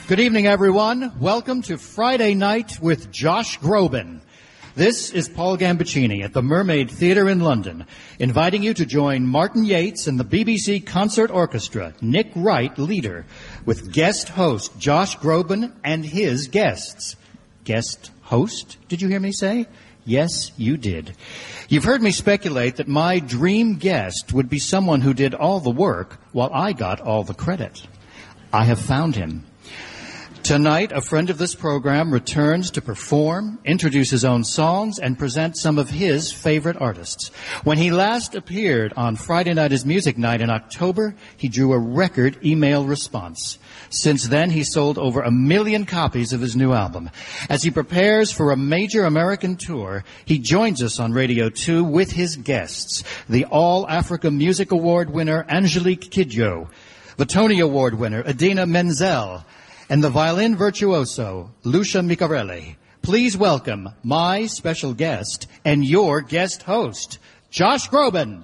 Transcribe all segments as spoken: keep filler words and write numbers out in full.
Good evening, everyone. Welcome to Friday Night with Josh Groban. This is Paul Gambaccini at the Mermaid Theatre in London, inviting you to join Martin Yates and the B B C Concert Orchestra, Nick Wright, leader, with guest host Josh Groban and his guests. Guest host, did you hear me say? Yes, you did. You've heard me speculate that my dream guest would be someone who did all the work while I got all the credit. I have found him. Tonight, a friend of this program returns to perform, introduce his own songs, and present some of his favorite artists. When he last appeared on Friday Night is Music Night in October, he drew a record email response. Since then, he sold over a million copies of his new album. As he prepares for a major American tour, he joins us on Radio two with his guests, the All-Africa Music Award winner Angelique Kidjo, the Tony Award winner Idina Menzel, and the violin virtuoso, Lucia Micarelli. Please welcome my special guest and your guest host, Josh Groban.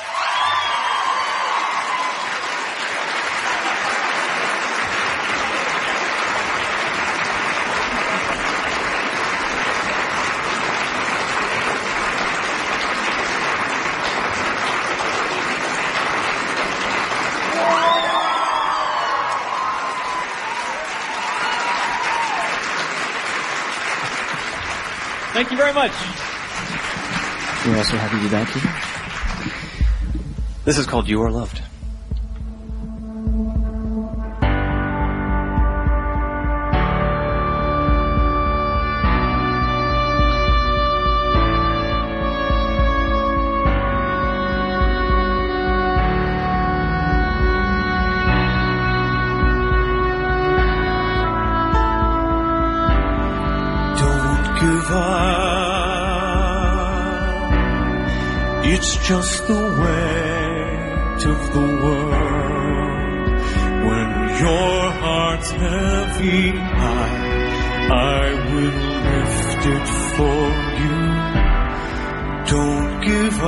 Thank you very much. We're also happy to be back here. This is called You Are Loved. It's just the weight of the world. When your heart's heavy, I, I will lift it for you. Don't give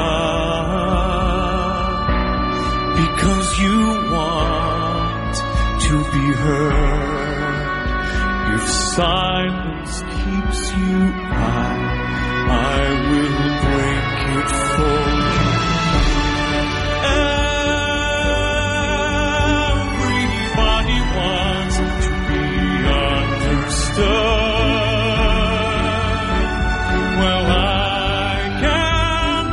up, because you want to be heard. If silence keeps you high, I will break it for you. Everybody wants to be understood. Well, I can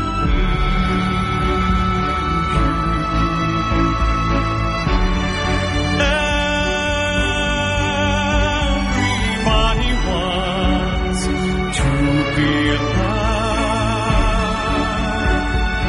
Everybody wants to be alive.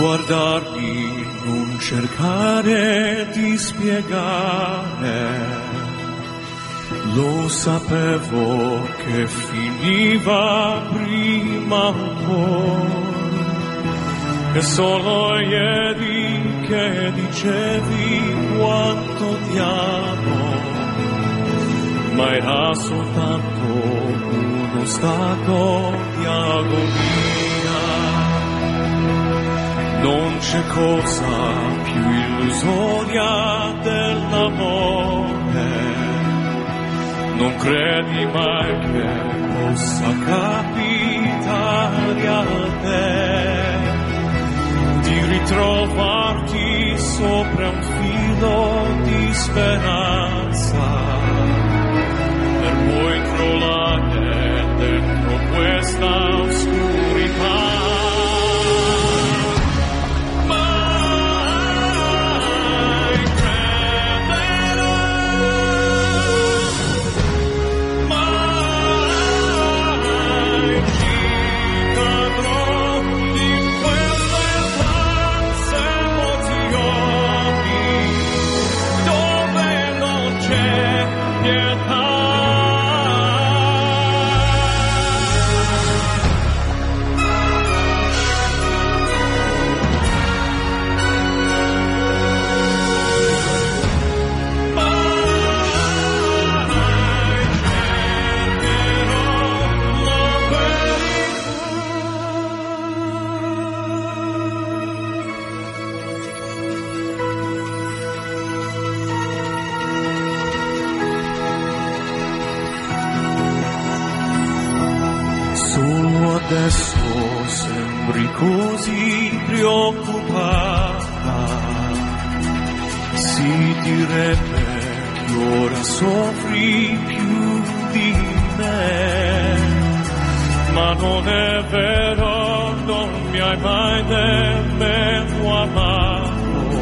guardarmi, non cercare di spiegare. Lo sapevo che finiva prima o poi, e solo ieri che dicevi quanto ti amo, ma era soltanto uno stato di agonia. Non c'è cosa più illusoria dell'amore. Non credi mai che possa capitare a te di ritrovarti sopra un filo di speranza per poi crollare dentro questa oscurità. Adesso sembri così preoccupata, si direbbe che ora soffri più di me, ma non è vero, non mi hai mai nemmeno amato,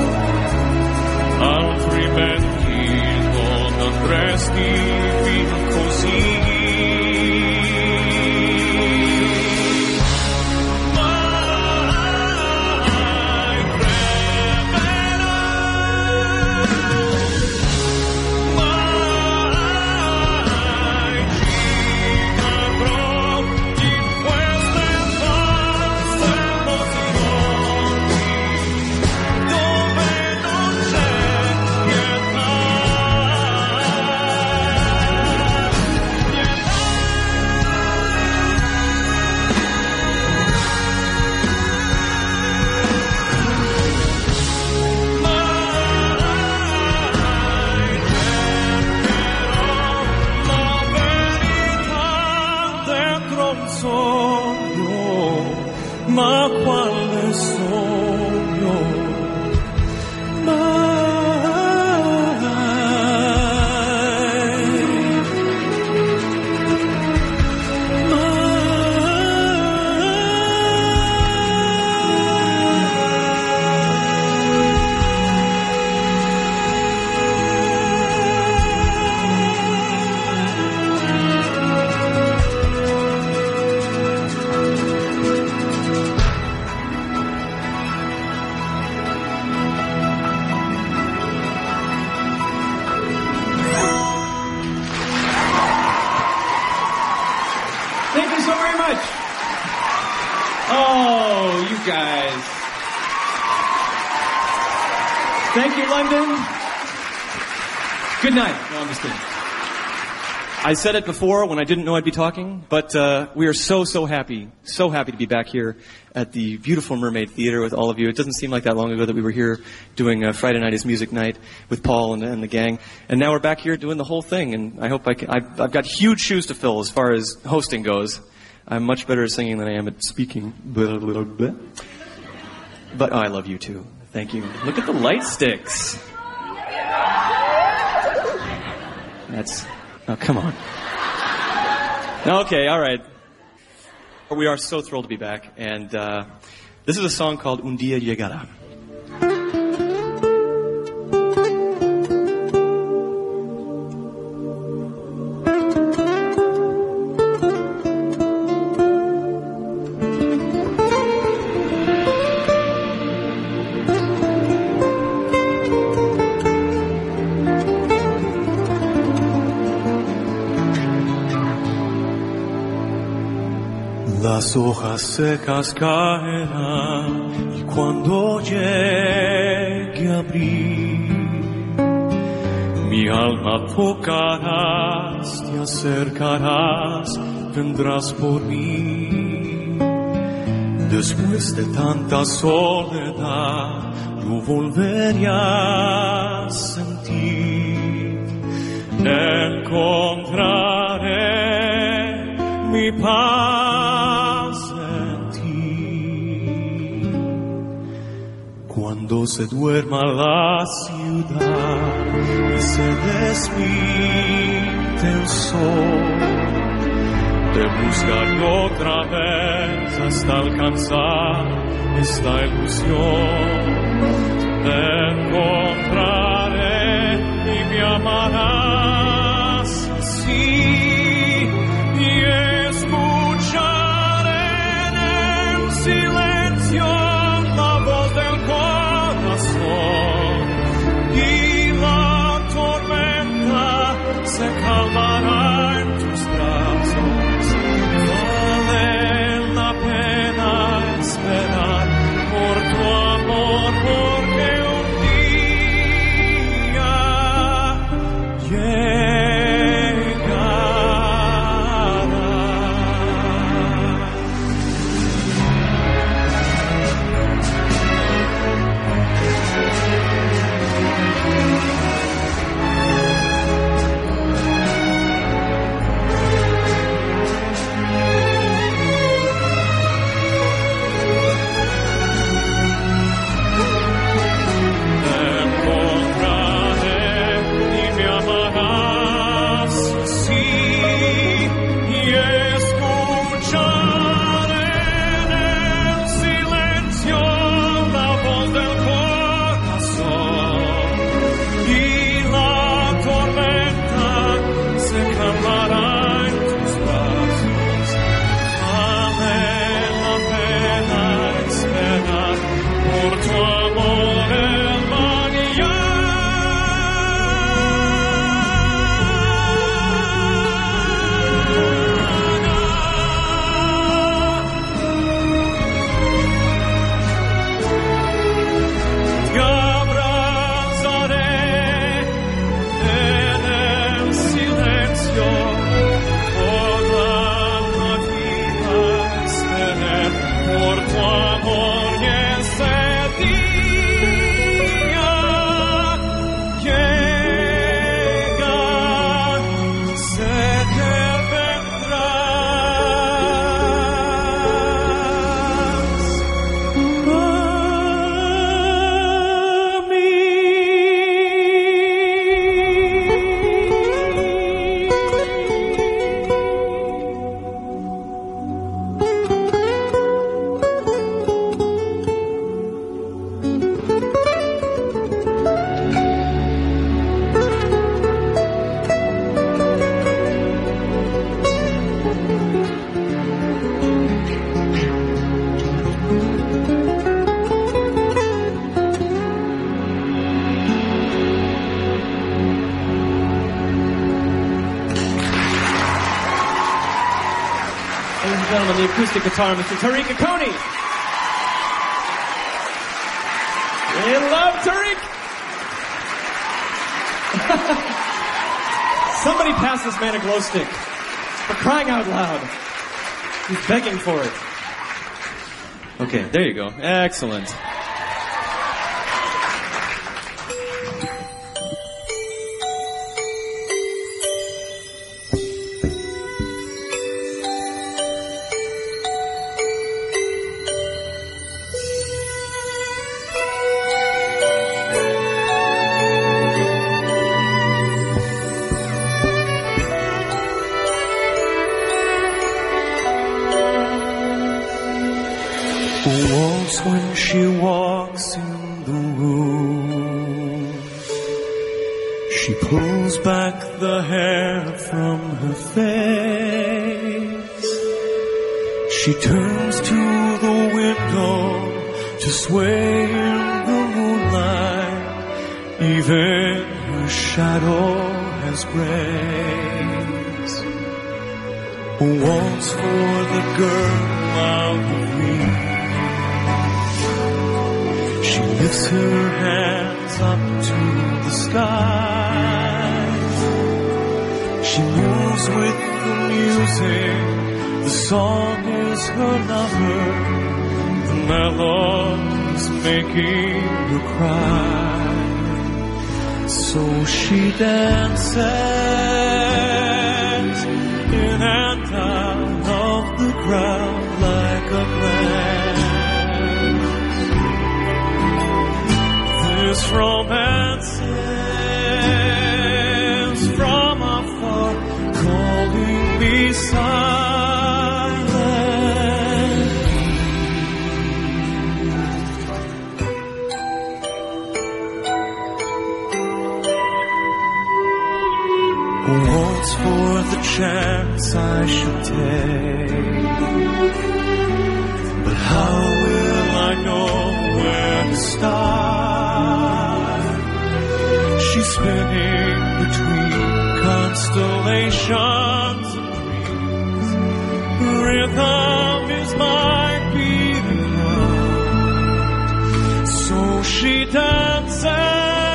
altrimenti non andresti via così. Ma quale sogno, mai, Oh, you guys. Thank you, London. Good night. No, I'm just kidding. I said it before when I didn't know I'd be talking, but uh, we are so, so happy, so happy to be back here at the beautiful Mermaid Theater with all of you. It doesn't seem like that long ago that we were here doing uh, Friday Night is Music Night with Paul and, and the gang. And now we're back here doing the whole thing, and I hope I can, I've, I've got huge shoes to fill as far as hosting goes. I'm much better at singing than I am at speaking. Blah, blah, blah. But oh, I love you too. Thank you. Look at the light sticks. That's... Oh, come on. Okay, all right. We are so thrilled to be back, and uh, this is a song called Un Día Llegará. Las hojas secas caerán y cuando llegue abril, mi alma tocarás, te acercarás, vendrás por mí. Después de tanta soledad, yo volveré a sentir, encontraré mi paz en ti. Cuando se duerma la ciudad y se despinte el sol, te buscaré otra vez hasta alcanzar esta ilusión. Te encontraré y me amarás así, y escucharé en el silencio la voz del corazón, y la tormenta se calmará en tus brazos. Vale la pena esperar por tu amor, porque un día gentlemen, the acoustic guitar, Mister Tariq Akoni. We love Tariq. Somebody pass this man a glow stick. For crying out loud. He's begging for it. Okay, there you go. Excellent. When she walks in the room, she pulls back the hair from her face. She turns to the window to sway in the moonlight. Even her shadow has grace. Who walks for the girl out of reach. She lifts her hands up to the skies. She moves with the music. The song is her lover. The melody's making her cry. So she dances in and out of the crowd like a glance. This romance is from afar, calling me Once for the chance I should take, but how will I know where to start? She's spinning between constellations and dreams. Rhythm is my beating heart. So she dances.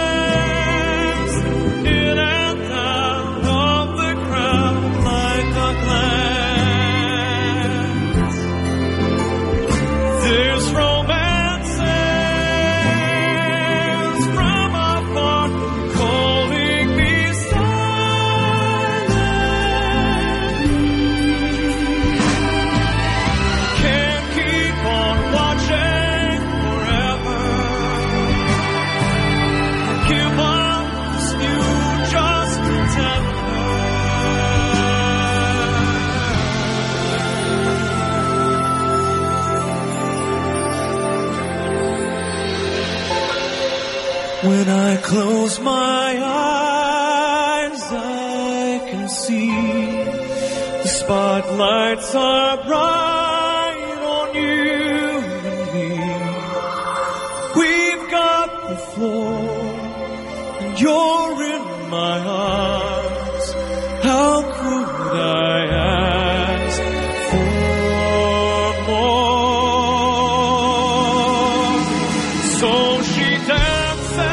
When I close my eyes, I can see the spotlights are bright on you and me. We've got the floor, and you're in my arms. How could I ask for more? So she dances.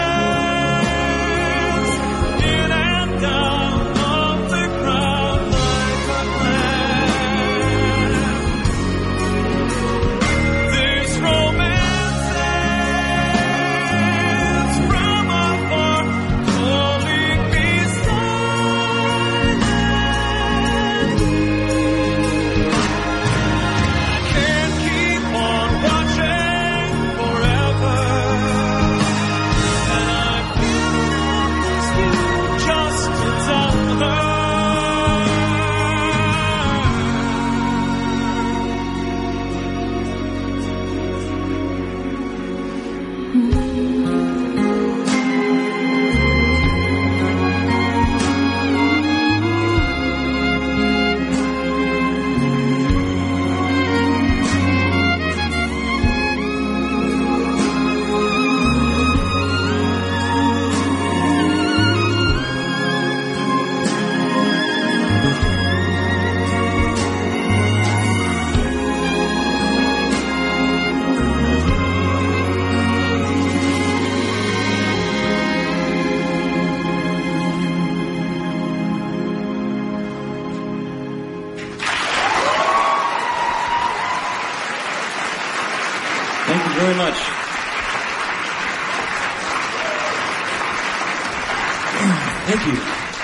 Thank you very much. Thank you.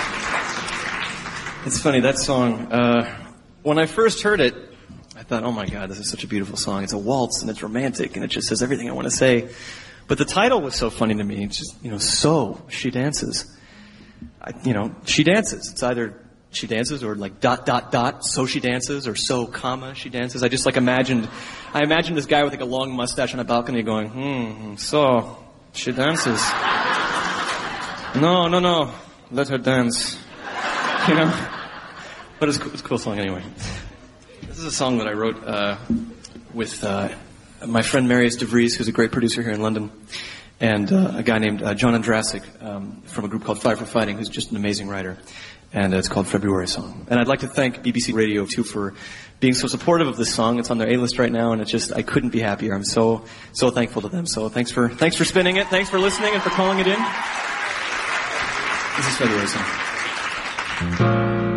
It's funny, that song, uh, when I first heard it, I thought, oh my God, this is such a beautiful song. It's a waltz and it's romantic and it just says everything I want to say. But the title was so funny to me. It's just, you know, So She Dances. I, you know, she dances. It's either she dances or like dot, dot, dot, so she dances, or so, comma, she dances. I just like imagined, I imagined this guy with like a long mustache on a balcony going, hmm, so, she dances. No, no, no, let her dance. You know? But it's, it's a cool song anyway. This is a song that I wrote uh, with uh, my friend Marius de Vries, who's a great producer here in London, and uh, a guy named uh, John Andrasik um, from a group called Fire for Fighting, who's just an amazing writer. and it's called February Song. And I'd like to thank B B C Radio, too, for being so supportive of this song. It's on their A-list right now, and it's just, I couldn't be happier. I'm so, so thankful to them. So thanks for, thanks for spinning it. Thanks for listening and for calling it in. This is February Song.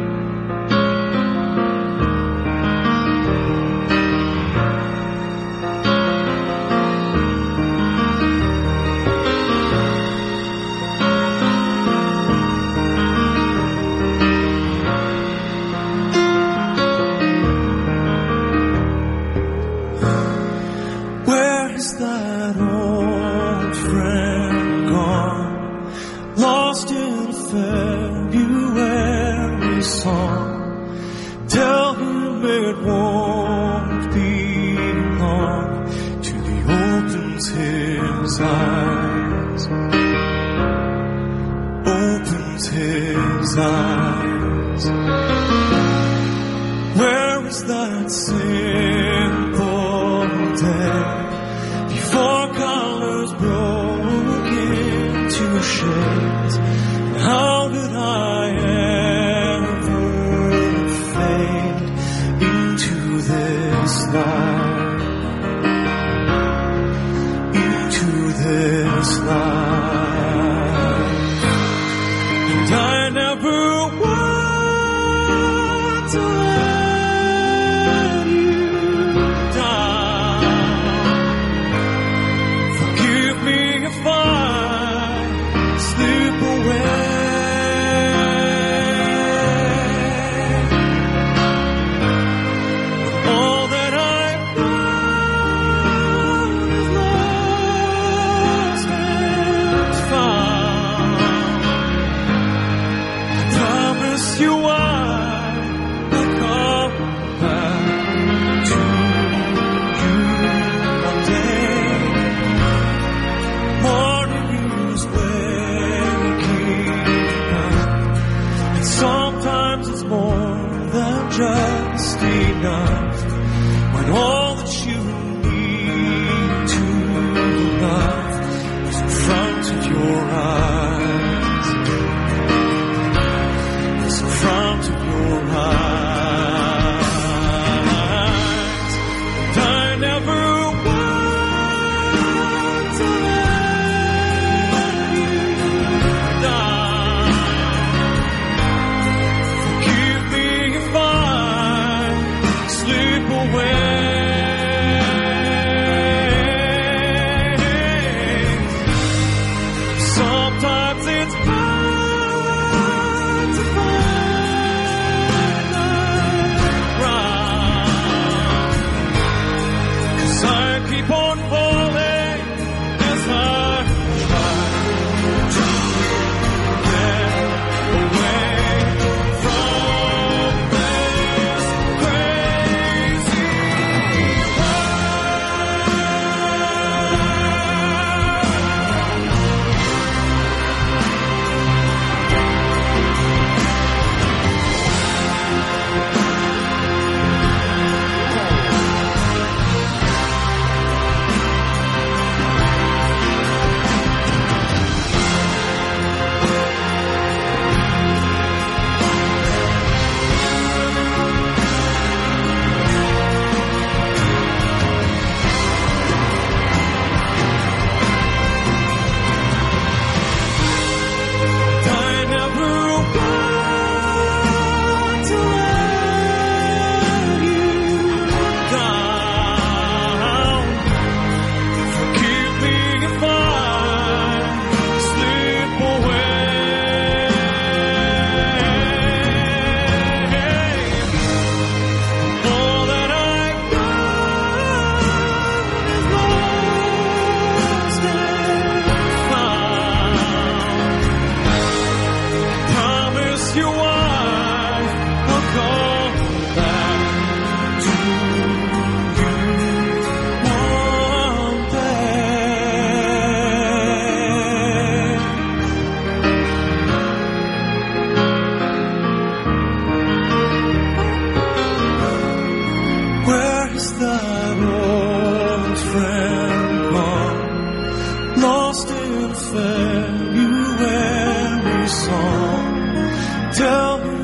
lost in February song. Tell me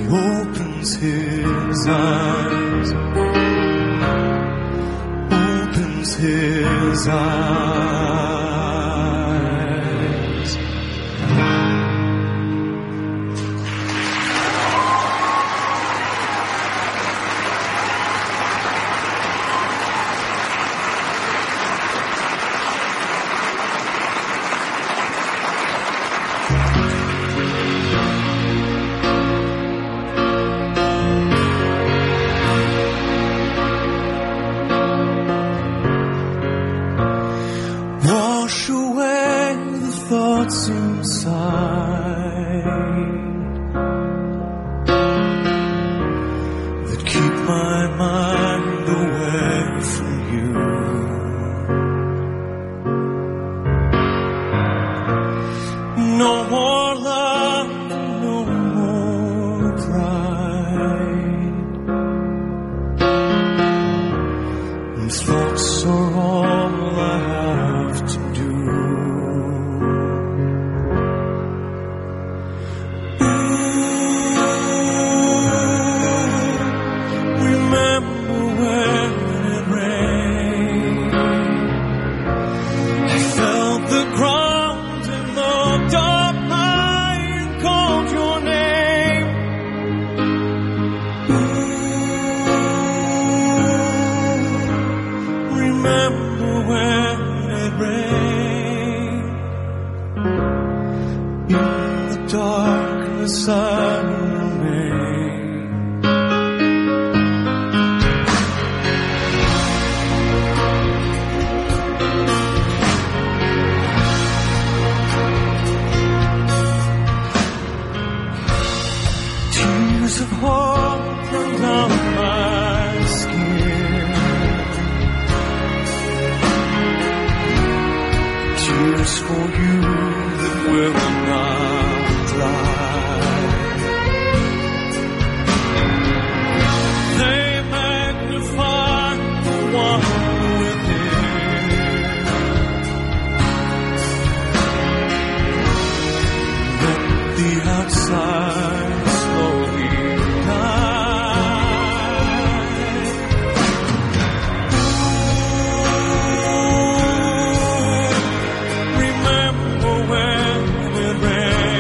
opens his eyes, opens his eyes. Wash away the thoughts inside that keep my mind away from you. No more love, no more pride, and thoughts are all I have to do. Remember when it rained, I felt the ground and looked up high and called your name. Remember when it rained, in the darkness I remain. Tears of hope run down my skin, tears for you that will not dry. They magnify the one within. Let the outside slowly die. Remember when it rained.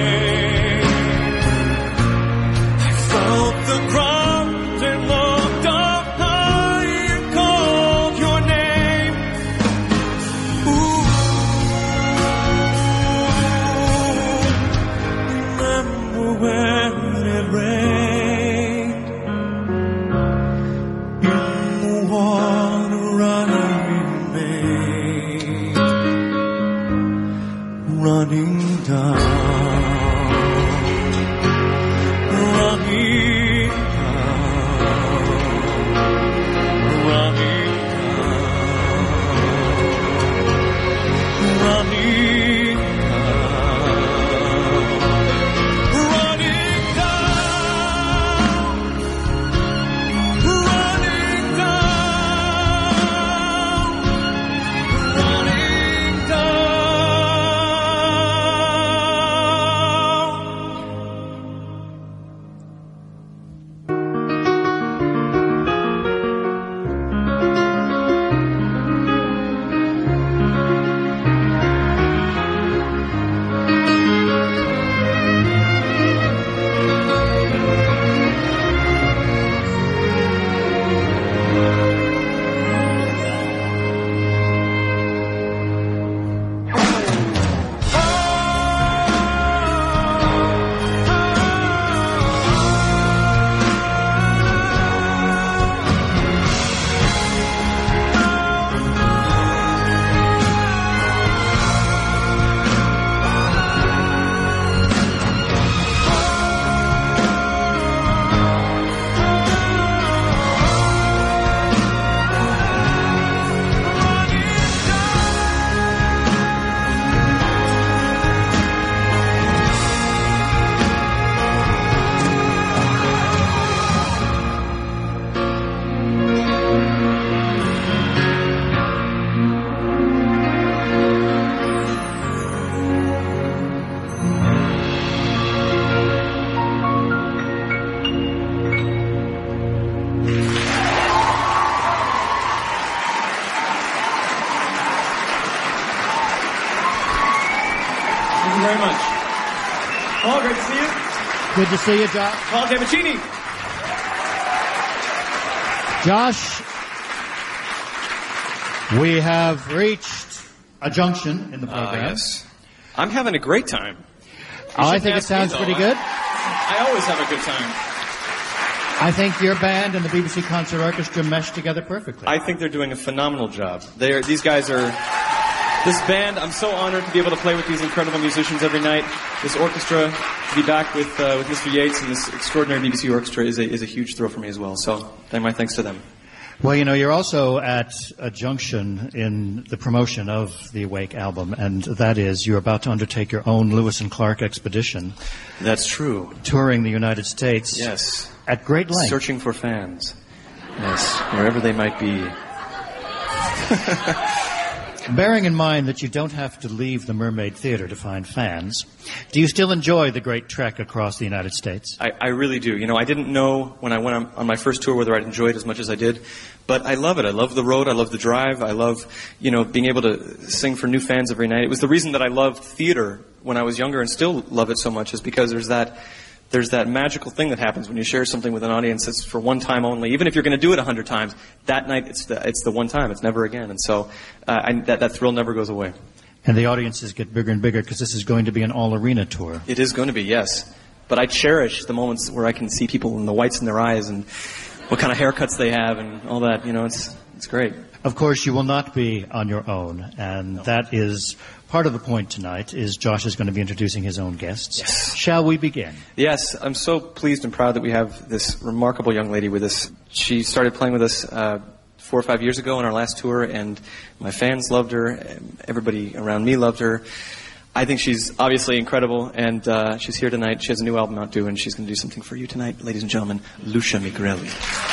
Good to see you, Josh. Paul Gambaccini. Josh, we have reached a junction in the program. Uh, yes. I'm having a great time. Oh, I think it sounds me, pretty I, good. I always have a good time. I think your band and the B B C Concert Orchestra mesh together perfectly. I think they're doing a phenomenal job. They are, these guys are, this band, I'm so honored to be able to play with these incredible musicians every night. This orchestra, to be back with uh, with Mister Yates and this extraordinary B B C orchestra is a, is a huge thrill for me as well. So, my thanks to them. Well, you know, you're also at a junction in the promotion of the Awake album, and that is you're about to undertake your own Lewis and Clark expedition. That's true. Touring the United States. Yes. At great length. Searching for fans. Yes, wherever they might be. Bearing in mind that you don't have to leave the Mermaid Theater to find fans, do you still enjoy the great trek across the United States? I, I really do. You know, I didn't know when I went on, on my first tour whether I'd enjoy it as much as I did, but I love it. I love the road. I love the drive. I love, you know, being able to sing for new fans every night. It was the reason that I loved theater when I was younger and still love it so much, is because there's that there's that magical thing that happens when you share something with an audience that's for one time only. Even if you're going to do it a hundred times, that night it's the it's the one time. It's never again. And so uh, I, that that thrill never goes away. And the audiences get bigger and bigger because this is going to be an all-arena tour. It is going to be, yes. But I cherish the moments where I can see people and the whites in their eyes and what kind of haircuts they have and all that. You know, it's it's great. Of course, you will not be on your own, and no. That is part of the point tonight, is Josh is going to be introducing his own guests. Yes. Shall we begin? Yes, I'm so pleased and proud that we have this remarkable young lady with us. She started playing with us uh, four or five years ago on our last tour, and my fans loved her. Everybody around me loved her. I think she's obviously incredible, and uh, she's here tonight. She has a new album out due, and she's going to do something for you tonight. Ladies and gentlemen, Lucia Migrelli.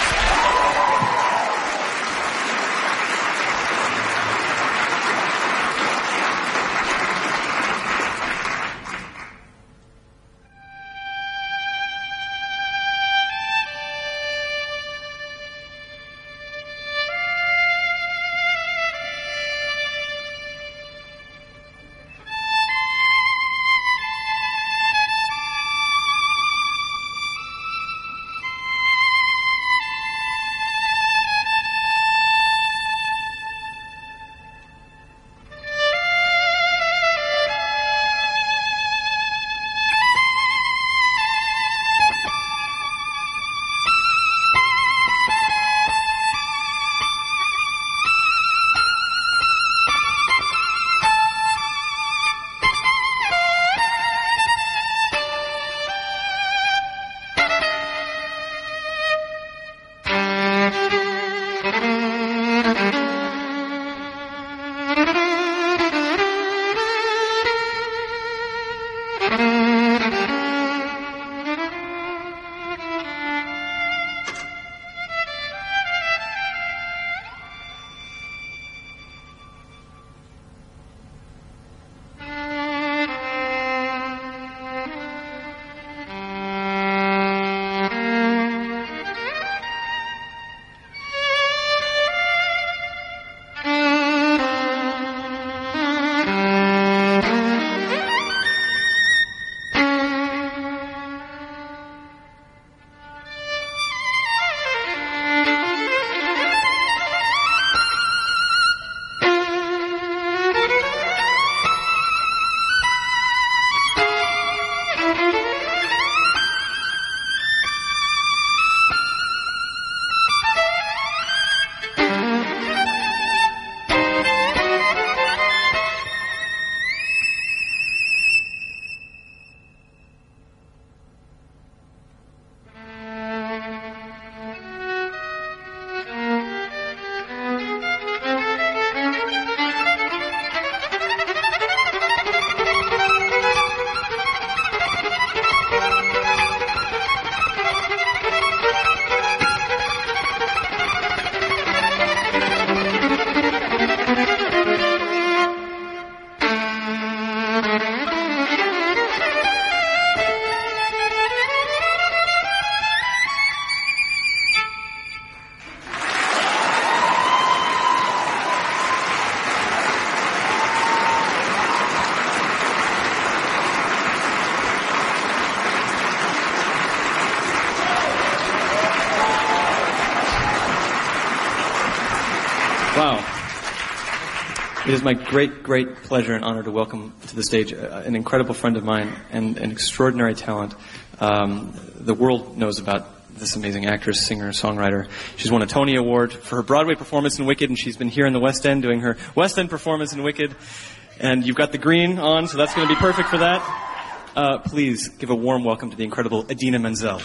Wow. It is my great, great pleasure and honor to welcome to the stage uh, an incredible friend of mine and an extraordinary talent. Um, the world knows about this amazing actress, singer, songwriter. She's won a Tony Award for her Broadway performance in Wicked, and she's been here in the West End doing her West End performance in Wicked. And you've got the green on, so that's going to be perfect for that. Uh, please give a warm welcome to the incredible Idina Menzel.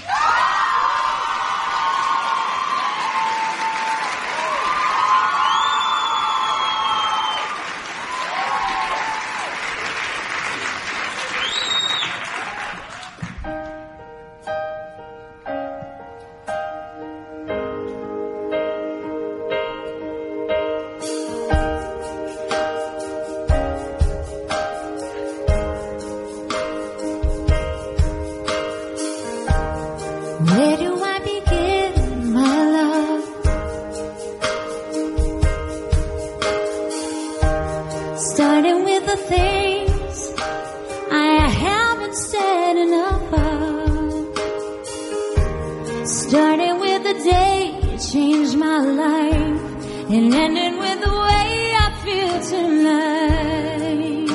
Where do I begin, my love? Starting with the things I haven't said enough of. Starting with the day you changed my life, and ending with the way I feel tonight.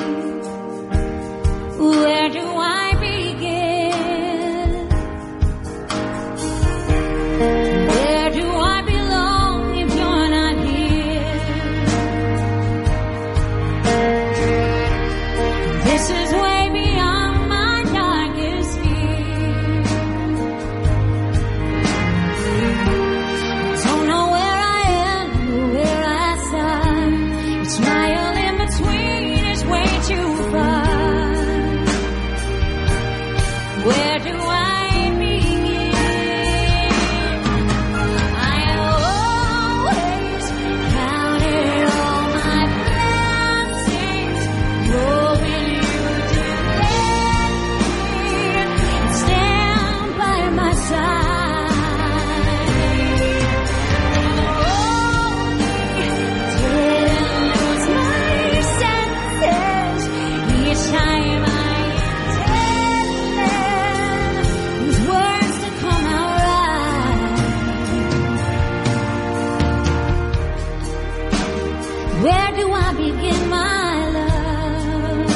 Where do I begin? Where do I belong if you're not here? This is way beyond my darkest fear. Don't know where I am or where I start. Each mile in between is way too far. Where do I Where do I begin, my love?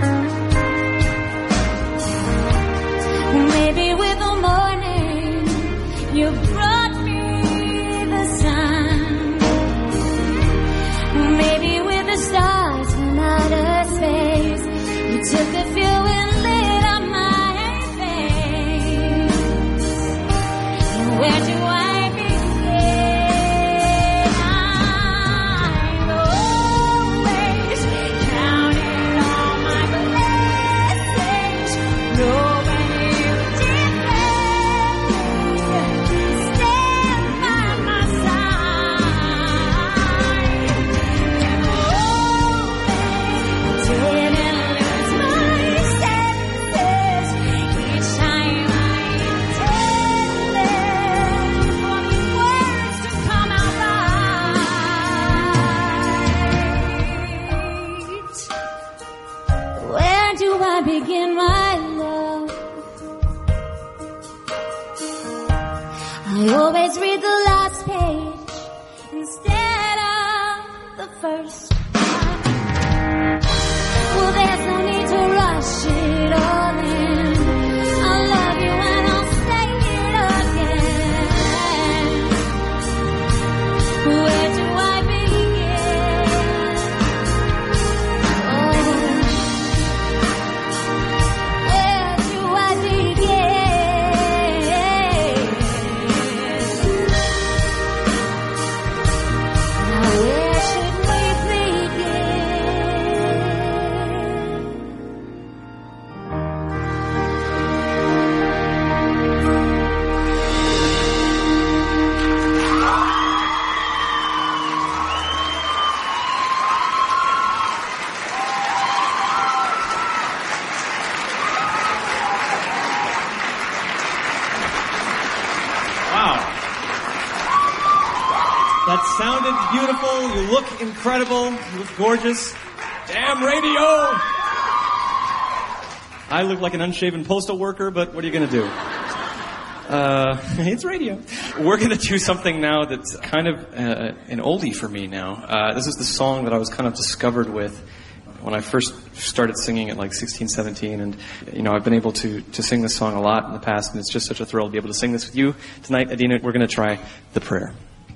Maybe with the morning you brought me the sun. Maybe with the stars from outer space you took a few and lit up my face. Where do I begin, my love? I always read the last page instead of the first one. Well, there's no need to rush it all in. I'll love you and I'll say it again. Where do I begin? Oh, that sounded beautiful. You look incredible. You look gorgeous. Damn radio! I look like an unshaven postal worker, but what are you going to do? Uh, it's radio. We're going to do something now that's kind of uh, an oldie for me now. Uh, this is the song that I was kind of discovered with when I first started singing at like sixteen, seventeen. And, you know, I've been able to, to sing this song a lot in the past, and it's just such a thrill to be able to sing this with you tonight. Adina, we're going to try The Prayer.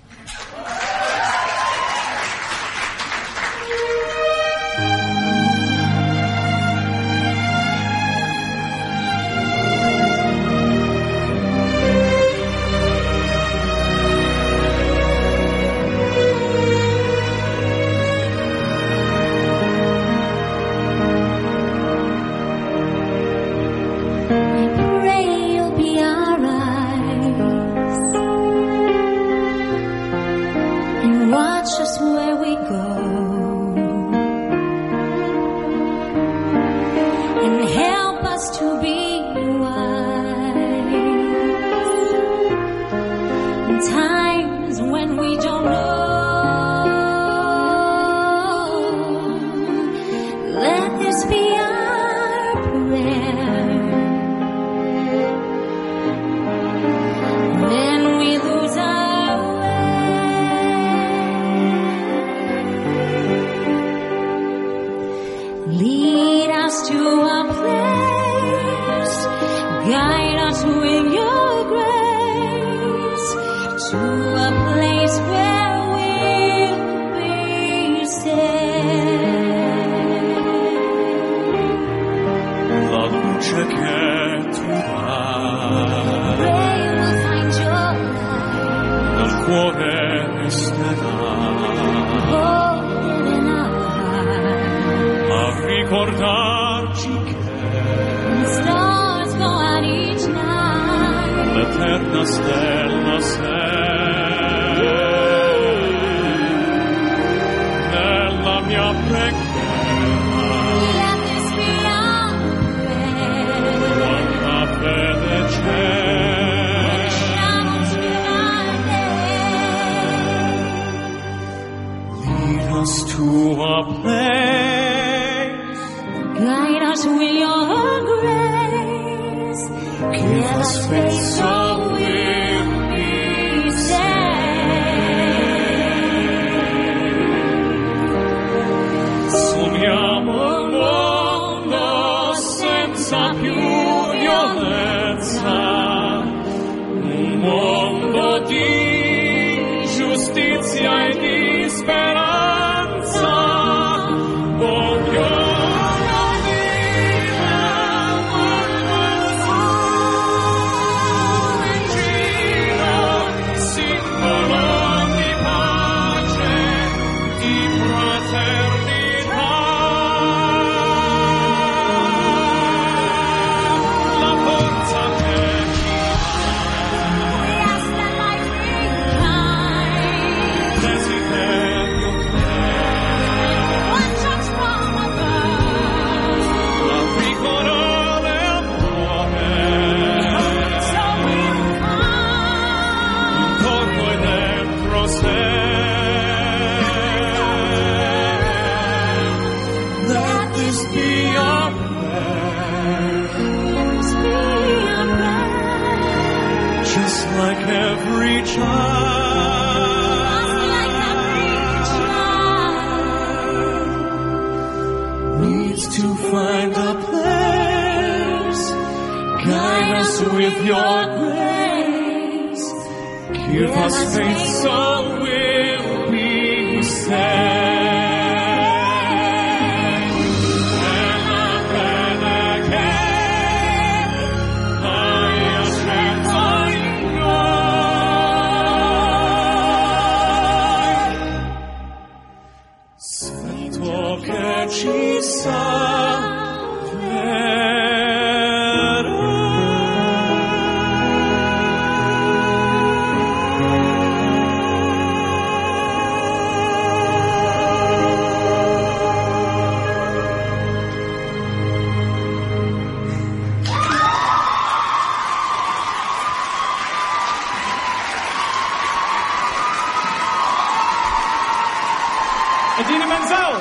Adina Menzel.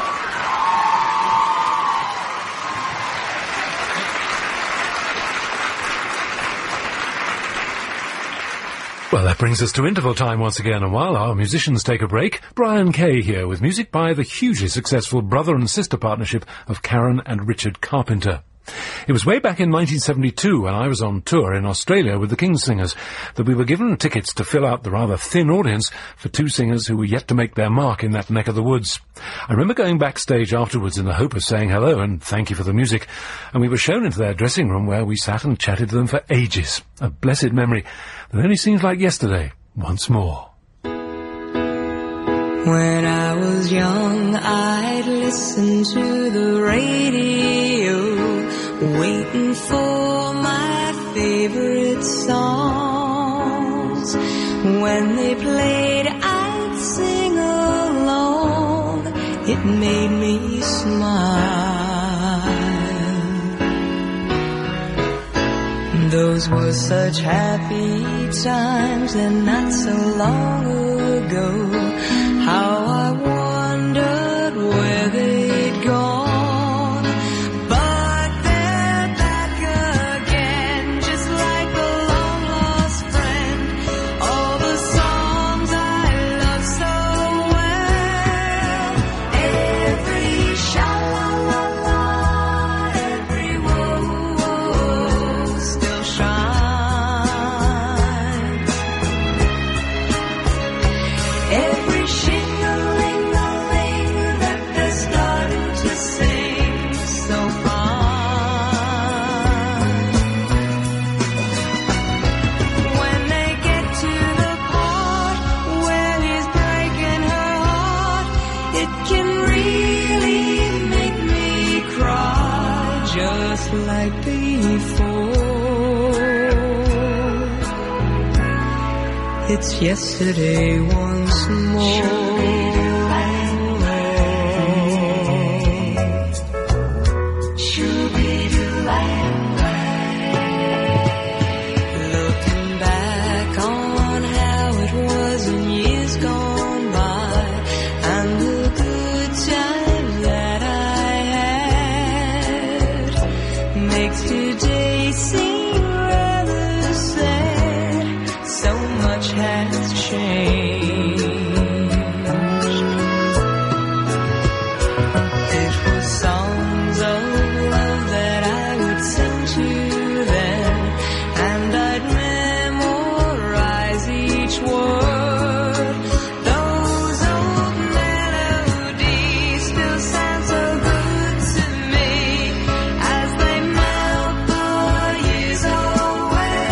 That brings us to interval time once again, and while our musicians take a break, Brian Kay here with music by the hugely successful brother and sister partnership of Karen and Richard Carpenter. It was way back in nineteen seventy-two when I was on tour in Australia with the King's Singers that we were given tickets to fill out the rather thin audience for two singers who were yet to make their mark in that neck of the woods. I remember going backstage afterwards in the hope of saying hello and thank you for the music, and we were shown into their dressing room where we sat and chatted to them for ages. A blessed memory that only seems like yesterday once more. When I was young, I'd listen to the radio, waiting for my favorite songs. When they played, I'd sing along. It made me smile. Those were such happy times, and not so long ago. How I wondered where they'd gone, but they're back again, just like a long-lost friend. All the songs I love so well, every sha-la-la-la, every whoa-whoa still shines. Every like before. It's yesterday once more. Looking back on how it was in years gone by, and the good times that I makes today seem rather sad. So much has changed. It was songs of love that I would sing to them, and I'd memorize each word. Those old melodies still sound so good to me as they melt the years away.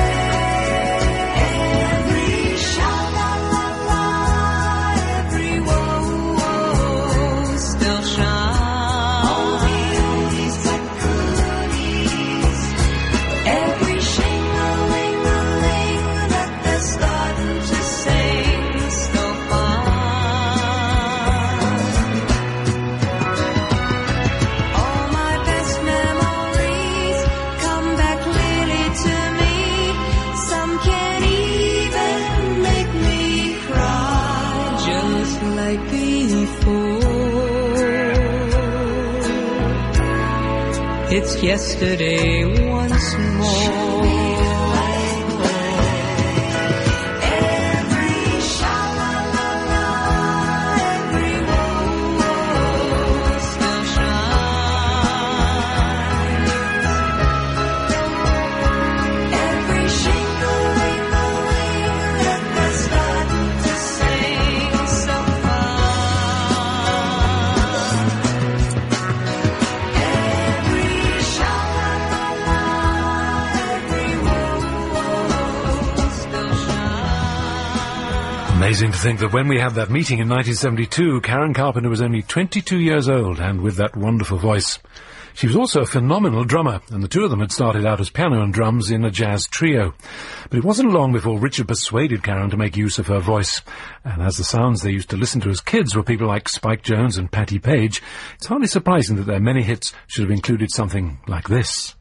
Every sha-la-la-la, every whoa-whoa still shines. All the oldies but goodies, every shing-a-ling-a-ling that they're starting to sing still fine. All my best memories come back clearly to me. Some can even make me cry, just like before. It's yesterday once more. Every sha-la-la-la, every whoa-whoa still shines. Every shing-a-ling-a-ling that they're starting to sing so fine. Every sha-la-la-la, every whoa-whoa still shines. Amazing to think that when we had that meeting in nineteen seventy-two, Karen Carpenter was only twenty-two years old, and with that wonderful voice. She was also a phenomenal drummer, and the two of them had started out as piano and drums in a jazz trio. But it wasn't long before Richard persuaded Karen to make use of her voice. And as the sounds they used to listen to as kids were people like Spike Jones and Patti Page, it's hardly surprising that their many hits should have included something like this.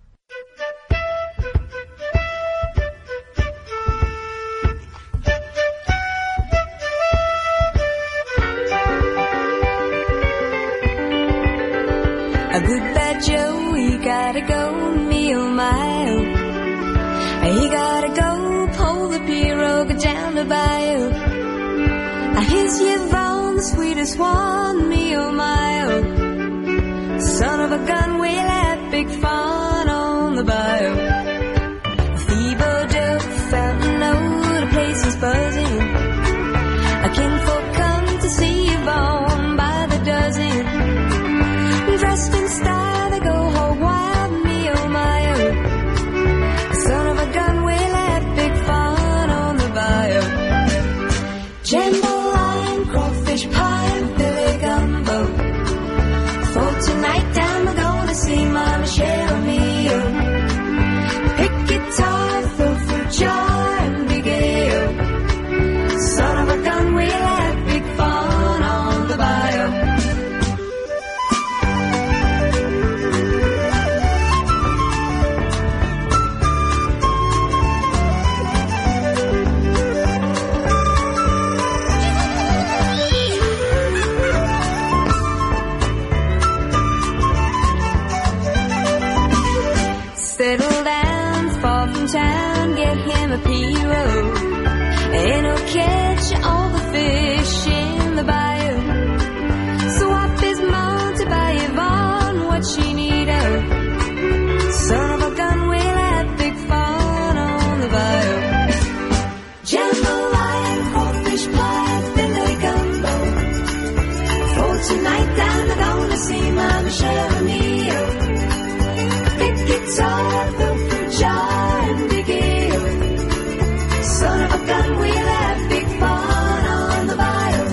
A good bad Joe, he gotta go, me oh my oh. He gotta go, pull the pirogue down to Here's Yvonne, the sweetest one, me oh my oh. Son of a gun, we'll have big fun on the bayou. Feeble dope, fountain note, the place is buzzing. A kinfolk come to see Yvonne by the dozen. Dressed in style, they go hog wild, me oh my oh. Son of a gun, we'll have big fun on the bayou. Jambalaya, crawfish pie, and Billy gumbo. For tonight down, we're gonna see Mama Cheryl Mio. Pick guitar, fill fruit jar, and big ale. Son of a gun, we'll have big fun on the bayou. Settle down, far from town, get him a P-roll. And he'll catch all the fish in the bayou. Swap his mom to buy Yvonne what she need of. Son of a gun, we'll have big fun on the bayou. Jambalaya, crawfish pie, Billy gumbo. For tonight down, we're gonna see Mama Cheryl Mio. Big guitar, the fruit jar, and big ale. Son of a gun, we'll have big fun on the bayou.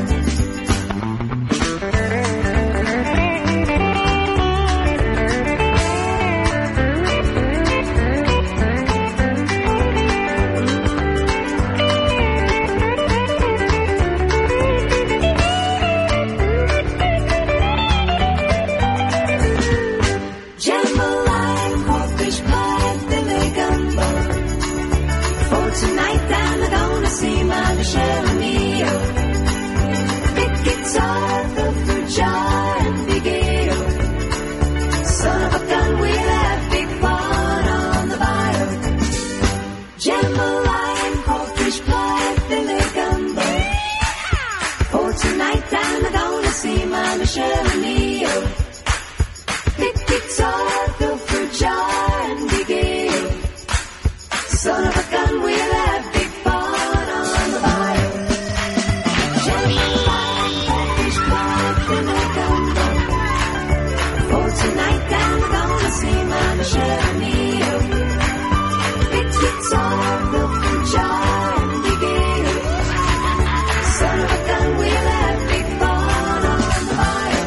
Jambalaya, crawfish pie, Billy gumbo. For tonight down, we're gonna see Mama Cheryl Mio. Big guitar, the fruit jar, and big ale. Son of a gun, we'll have big fun on the bayou. Jambalaya, crawfish pie, Billy gumbo. For tonight down, we're gonna see Mama Cheryl Mio. Big guitar, the fruit jar, and big ale. Son of a gun, we'll have big fun on the bayou. Jambalaya, crawfish pie, Billy gumbo. For tonight down, we're gonna see Mama Cheryl Mio. Big guitar, the fruit jar, and big ale. Son of a gun, we'll have big fun on the bayou.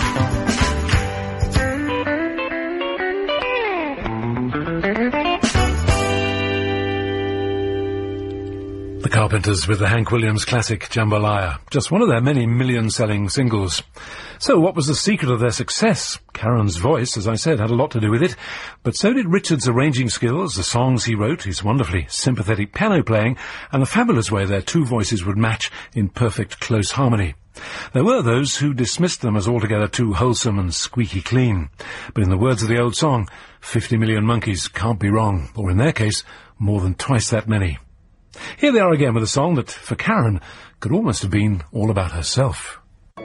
The Carpenters with the Hank Williams classic Jambalaya, just one of their many million-selling singles. So what was the secret of their success? Karen's voice, as I said, had a lot to do with it, but so did Richard's arranging skills, the songs he wrote, his wonderfully sympathetic piano playing, and the fabulous way their two voices would match in perfect close harmony. There were those who dismissed them as altogether too wholesome and squeaky clean, but in the words of the old song, fifty million monkeys can't be wrong, or in their case, more than twice that many. Here they are again with a song that, for Karen, could almost have been all about herself.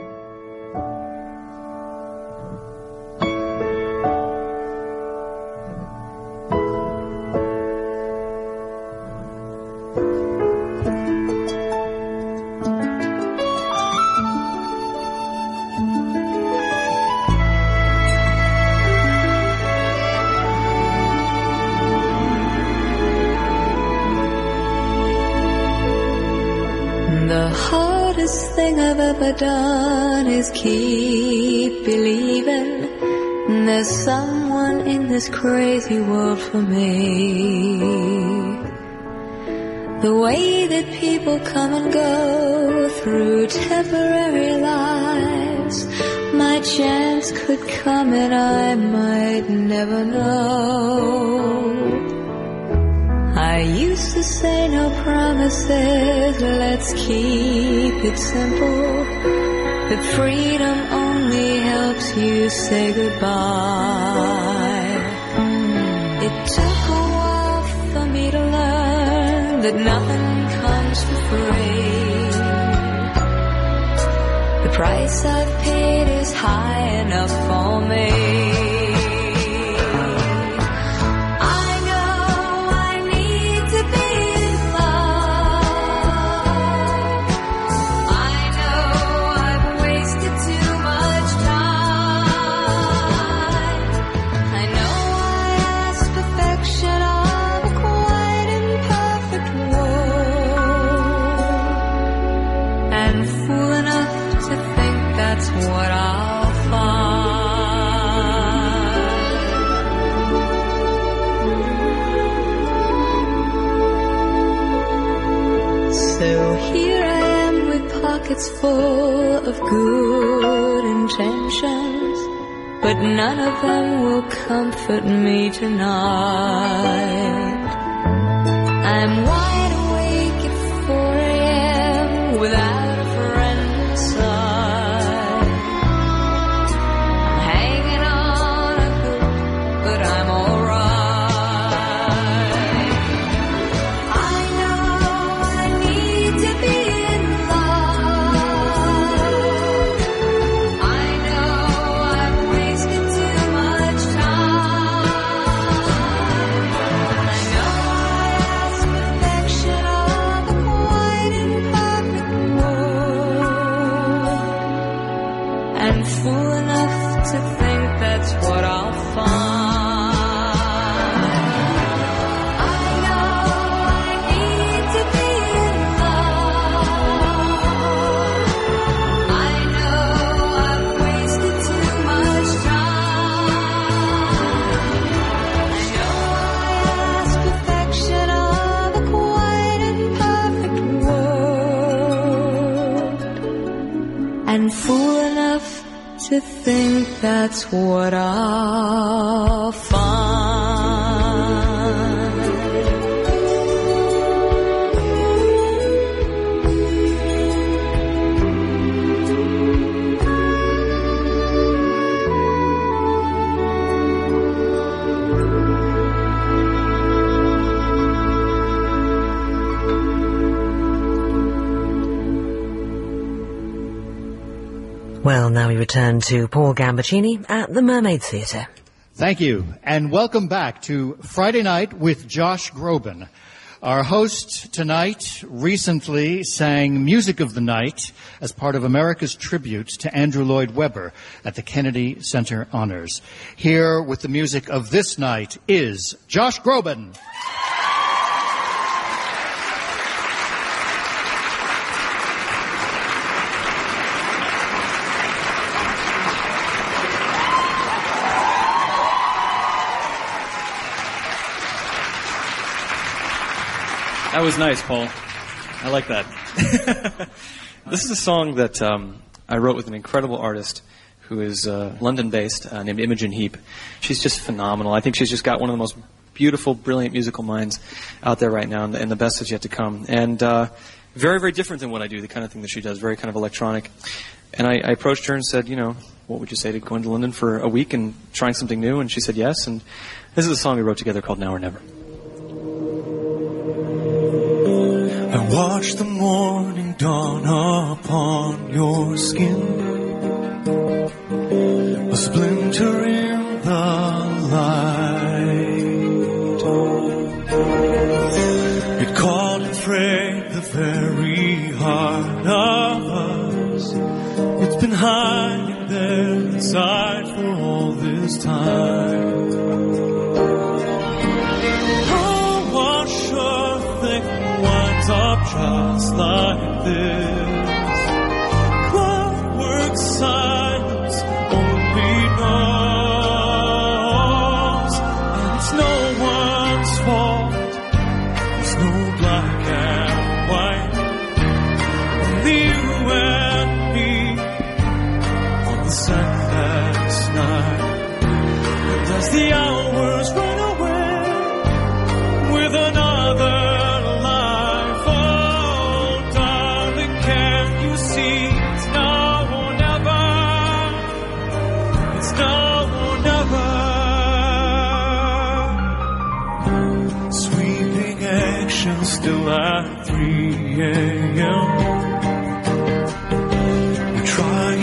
The hardest thing I've ever done is keep believing there's someone in this crazy world for me. The way that people come and go through temporary lives, my chance could come and I might never know. I used to say no promises, let's keep it simple. That freedom only helps you say goodbye. It took a while for me to learn that nothing comes for free. price I've paid is high enough for me. I know I need to be in love. I know I've wasted too much time. I know I ask perfection of a quite imperfect world, and fool enough to think that's what I'll find. So here I am with pockets full of good intentions, but none of them will comfort me tonight. I'm wide awake at four a.m. without a friend inside. I'm hanging on a hook, but I'm alright. I know I need to be in love. I know I've wasted too much time. I know I ask perfection of a quite imperfect world, and fool enough to think that's what I'll find. I know I need to be in love. I know I've wasted too much time. I know I ask perfection of a quite imperfect world, and fool enough to think that's what I'll find. Well, now we return to Paul Gambaccini at the Mermaid Theatre. Thank you, and welcome back to Friday Night with Josh Groban. Our host tonight recently sang Music of the Night as part of America's tribute to Andrew Lloyd Webber at the Kennedy Center Honors. Here with the music of this night is Josh Groban. That was nice, Paul. I like that. This is a song that um, I wrote with an incredible artist who is uh, London-based, uh, named Imogen Heap. She's just phenomenal. I think she's just got one of the most beautiful, brilliant musical minds out there right now, and the, and the best is yet to come. And uh, very, very different than what I do, the kind of thing that she does, very kind of electronic. And I, I approached her and said, you know, what would you say to going to London for a week and trying something new? And she said yes. And this is a song we wrote together called Now or Never. I watch the morning dawn upon your skin, a splinter in the light. It caught and frayed the very heart of us. It's been hiding there inside for all this time. Oh, what sure thing winds up just like this. Clockwork silence only knows, and it's no one's fault. There's no black and white, only you and me on the sunless night. And as the hours run away with another life, oh darling, can you see it's now or never? It's now or never. Sweeping action still at three a.m. We're trying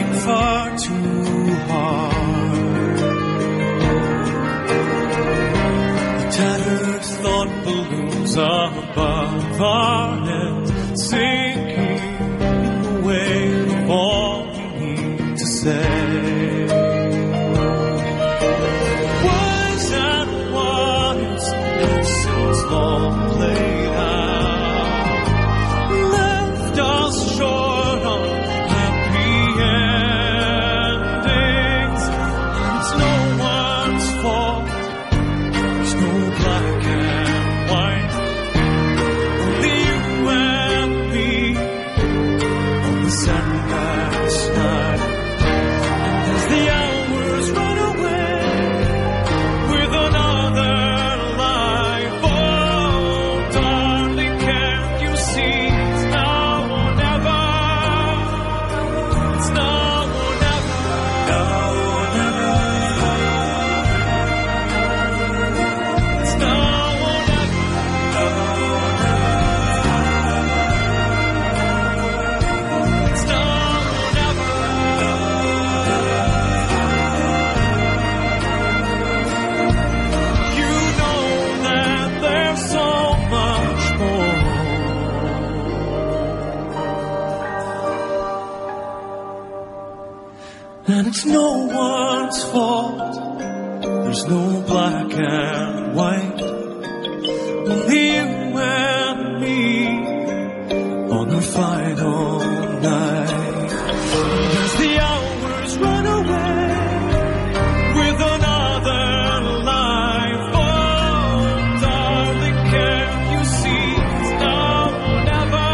And it's no one's fault. There's no black and white. Only you and me on our final night. As the hours run away with another life, oh darling, can you see it's now or never?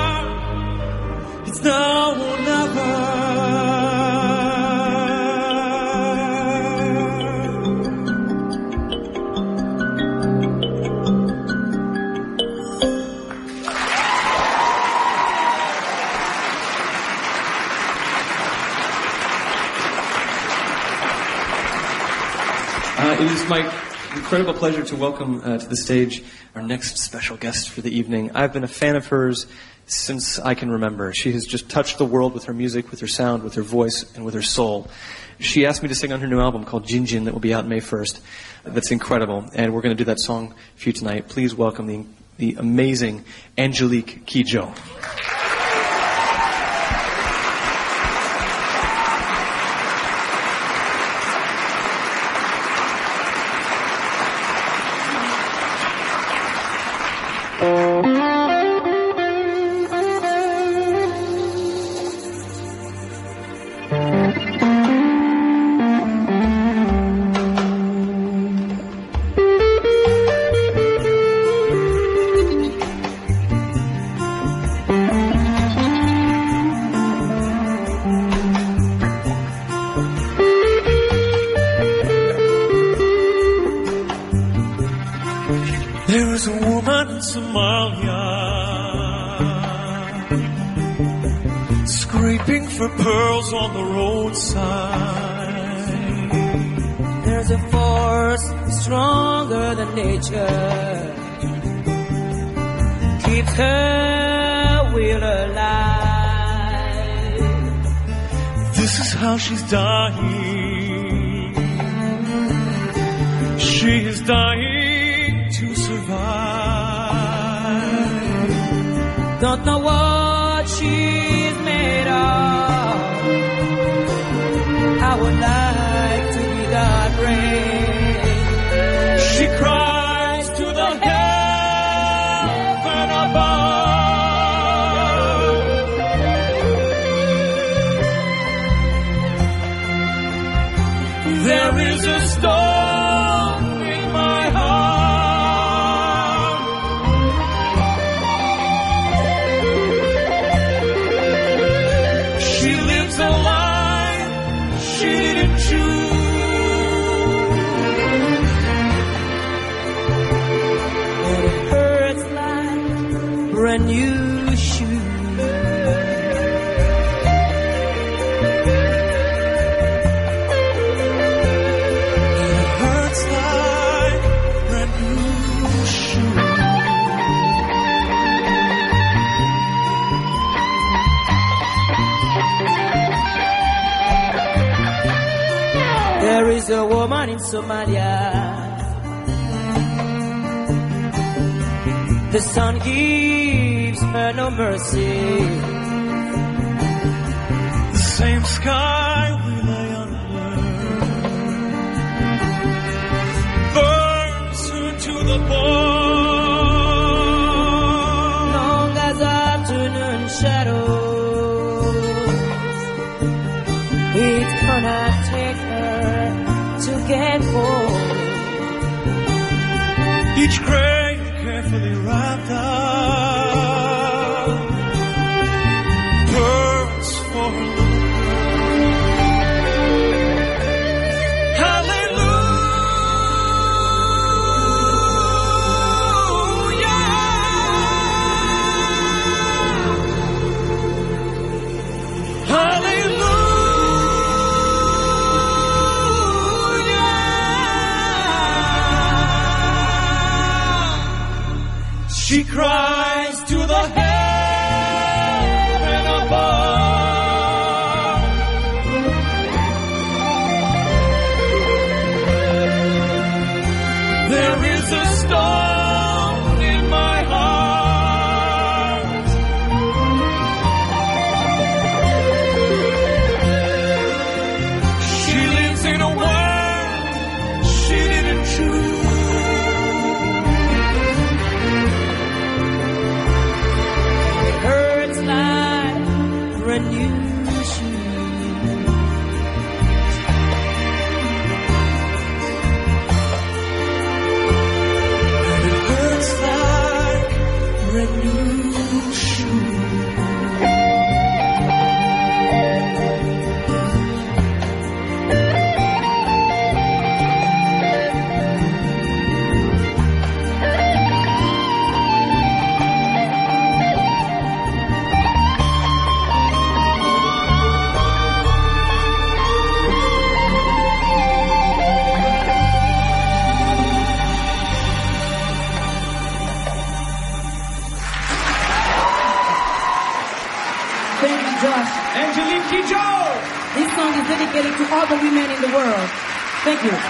It's now or never. Uh, it is my incredible pleasure to welcome uh, to the stage our next special guest for the evening. I've been a fan of hers since I can remember. She has just touched the world with her music, with her sound, with her voice, and with her soul. She asked me to sing on her new album called Jin Jin that will be out May first. That's incredible, and we're going to do that song for you tonight. Please welcome the, the amazing Angelique Kidjo. There is a woman in Somalia scraping for pearls on the roadside. There's a force stronger than nature, keeps her will alive. This is how she's dying. She is dying to survive. Don't know what she's made of. I would like to be that brave. She cries to the heaven above. There is a storm in my heart. She lives a life she didn't choose. But it hurts like brand new shoes. It hurts like brand new shoes. There is a woman in Somalia. The sun gives her no mercy. The same sky we lay under burns her to the bone. Long as afternoon shadows, it cannot take her to get home. Each grave carefully wrapped up, pearls for her little girl. Hallelujah. Hallelujah. She cried Thank you, Josh. Angelique Kidjo. This song is dedicated to all the women in the world. Thank you.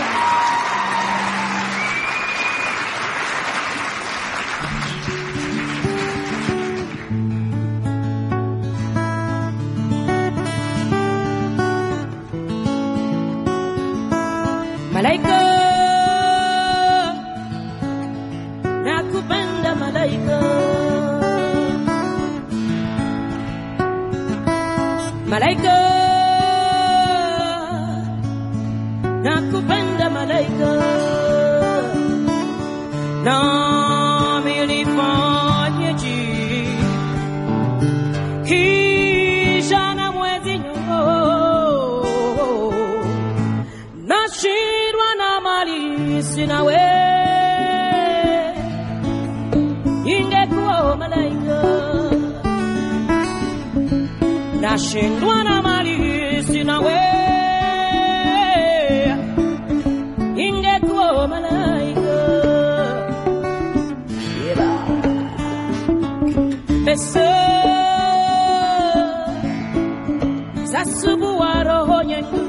Malaika, nakupenda malaika. Malaika, nakupenda malaika. Nami nifanyeje kisha na mwezi nyongo nashindwa na mali sina we ingekuwa malaika nashindwa na mali sina we ingekuwa malaika yeah. Pesa sasubuwa roho nyengu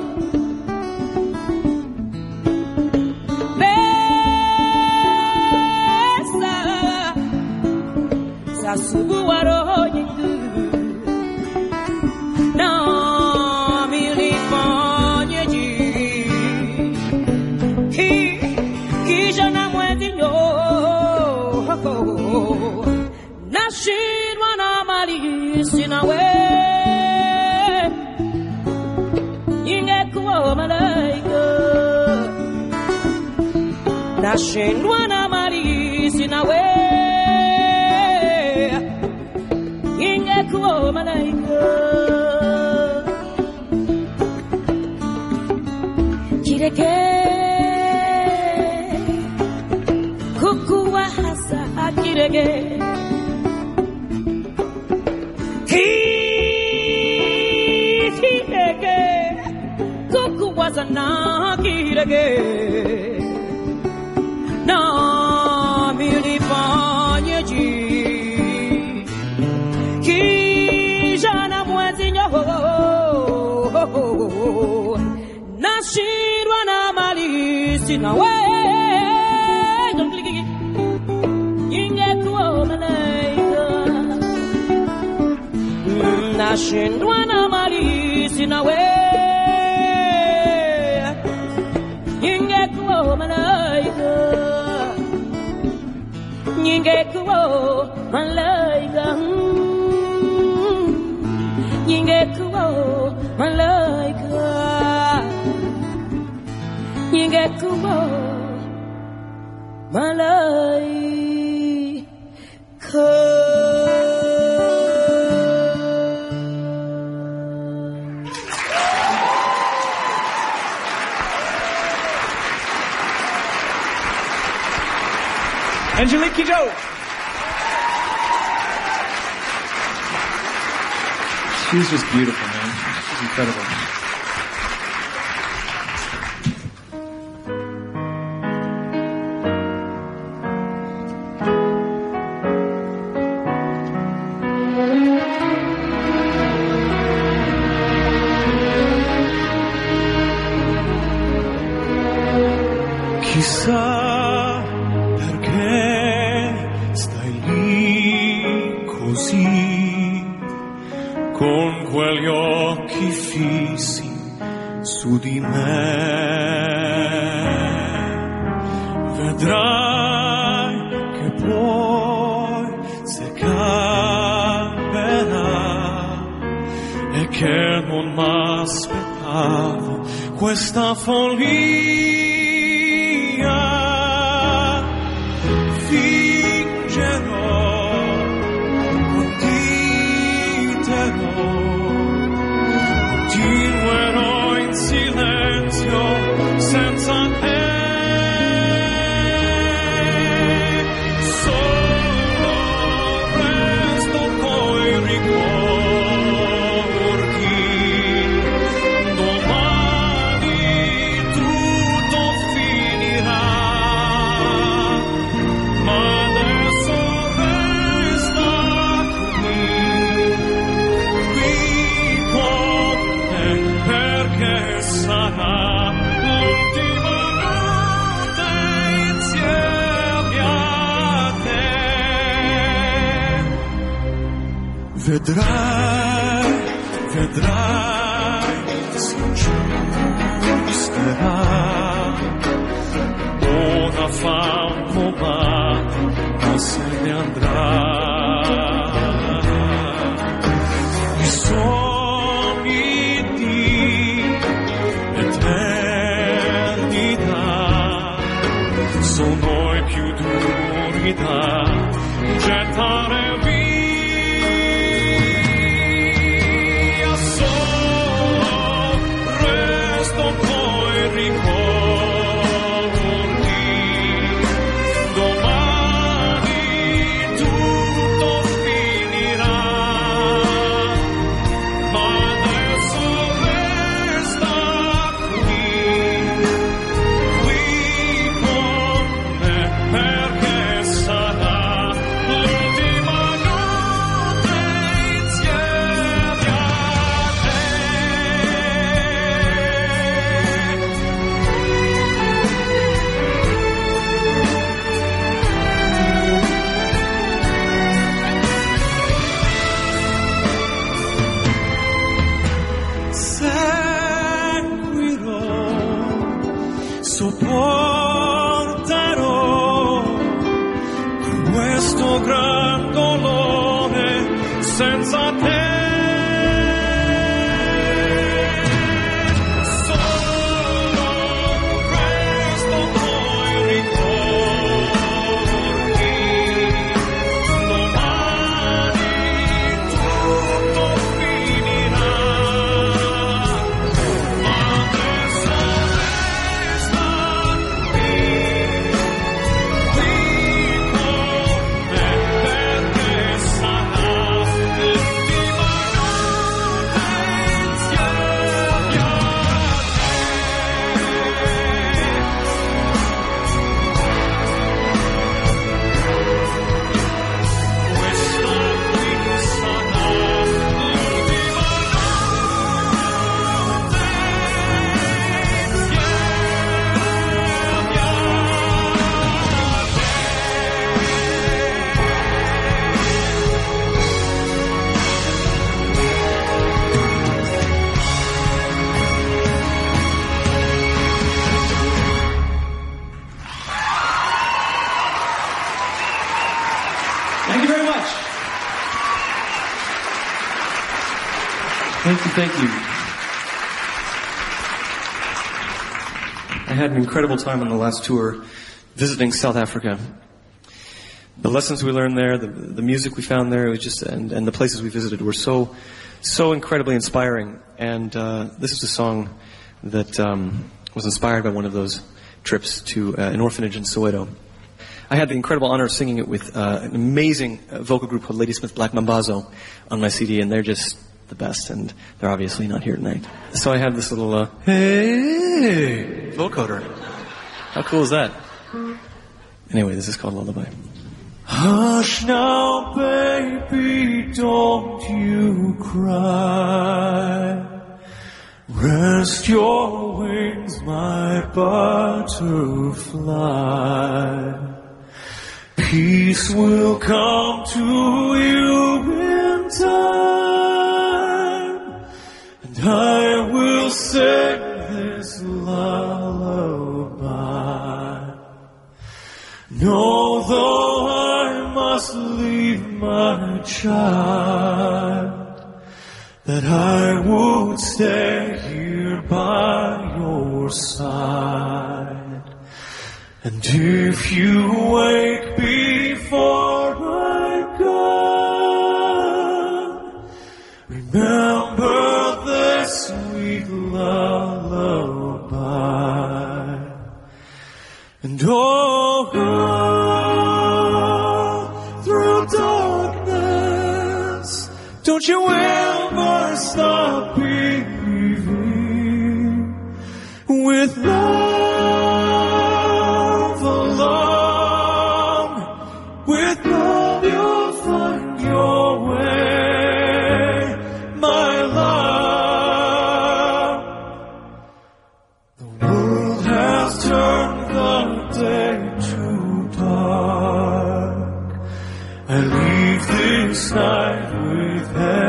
Sasubuwa roho nyingi na milifanyeje ki kisha na mwezi nyo nashindwa na mali sina we ingekuwa malaika nashindwa na mali sina we ingekuwa malaika kireke kukuwa hasa kireke kireke kukuwa sana kireke na milifanyeje Kijana mwezi nyoho nashindwa na mali sina we ingekuwa malaika nashindwa na mali sina we ingekuwa malaika ingekuwa malaika ingekuwa malaika ingekuwa malaika Angelique Kidjo. She's just beautiful, man. She's incredible. Chissà perché stai lì così, con quegli occhi fissi su di me. Vedrai che poi se cambierà e che non m'aspettavo questa follia. Fingerò, conditerò, continuerò in silenzio senza te. Solo resto coi ricordi. Domani tutto finirà. Vedrai, vedrai, si aggiusterà. Ora fa un po' male, ma se ne andrà. I sogni di eternità sono i più duri da gettare via. Sopporterò questo gran dolore senza te. Solo questo poi ricordi. Domani tutto finirà. Ma adesso Thank you, thank you. I had an incredible time on the last tour visiting South Africa. The lessons we learned there, the, the music we found there, it was just, and, and the places we visited were so, so incredibly inspiring. And uh, this is a song that um, was inspired by one of those trips to uh, an orphanage in Soweto. I had the incredible honor of singing it with uh, an amazing uh, vocal group called Ladysmith Black Mambazo on my C D, and they're just the best, and they're obviously not here tonight. So I had this little, uh, hey, vocoder. How cool is that? Anyway, this is called Lullaby. Hush now, baby, don't you cry. Rest your wings, my butterfly. Peace will come to you in time, and I will sing this lullaby. No, though I must leave my child, that I would stay here by your side. And if you wake before I go, remember this sweet lullaby. And oh, oh, through darkness, don't you ever stop believing. With love along, with love you'll find your way, my love. The world has turned the day to dark. I leave this night with heaven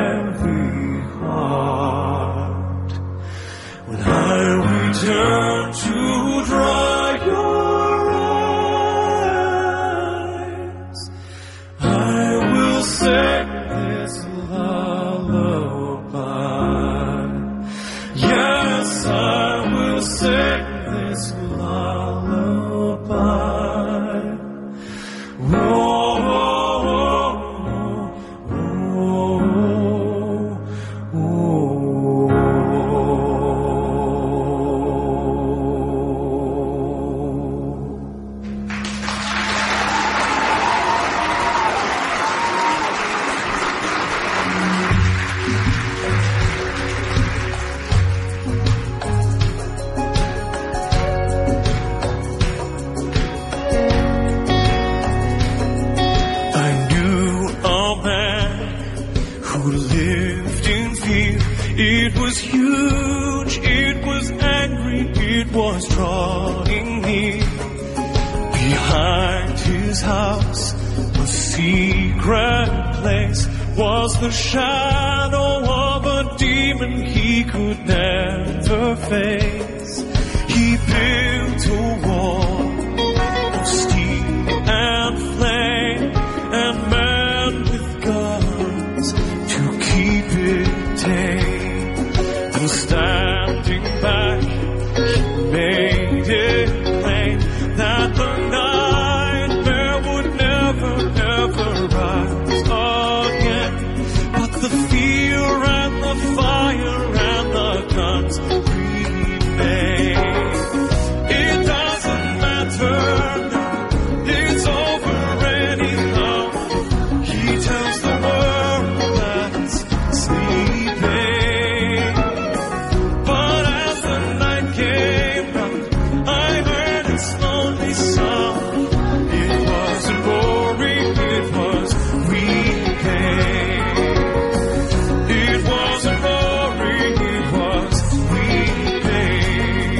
lived in fear. It was huge, it was angry, it was drawing near. Behind his house, a secret place, was the shadow of a demon he could never face. He built a wall of steel and flame, and men with guns to keep it tame. And standing back, he made it plain that the nightmare would never, never rise again. But the fear and the fire and the guns remain. It doesn't matter now, it's over anyhow. He tells the world that it's sleeping. But as the night came round, I heard its lonely sound. It wasn't roaring, it was weeping. It wasn't roaring, it was weeping.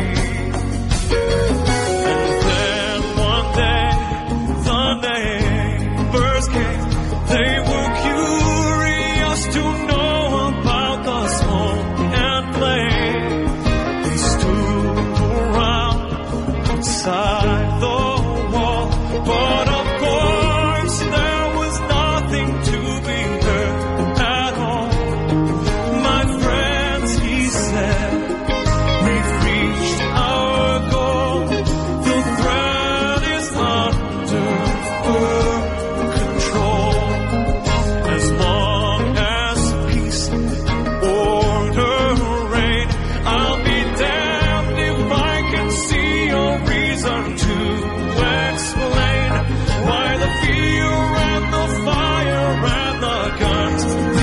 And then one day, the neighbors came. They were curious to know about the smoke and flame. They stood around outside the wall, but of course there was nothing to be heard at all. My friends, he said, we've reached our goal. The threat is under firm control. As long as peace and order reign, I'll be damned if I can see a reason to explain why the fear and the fire and the guns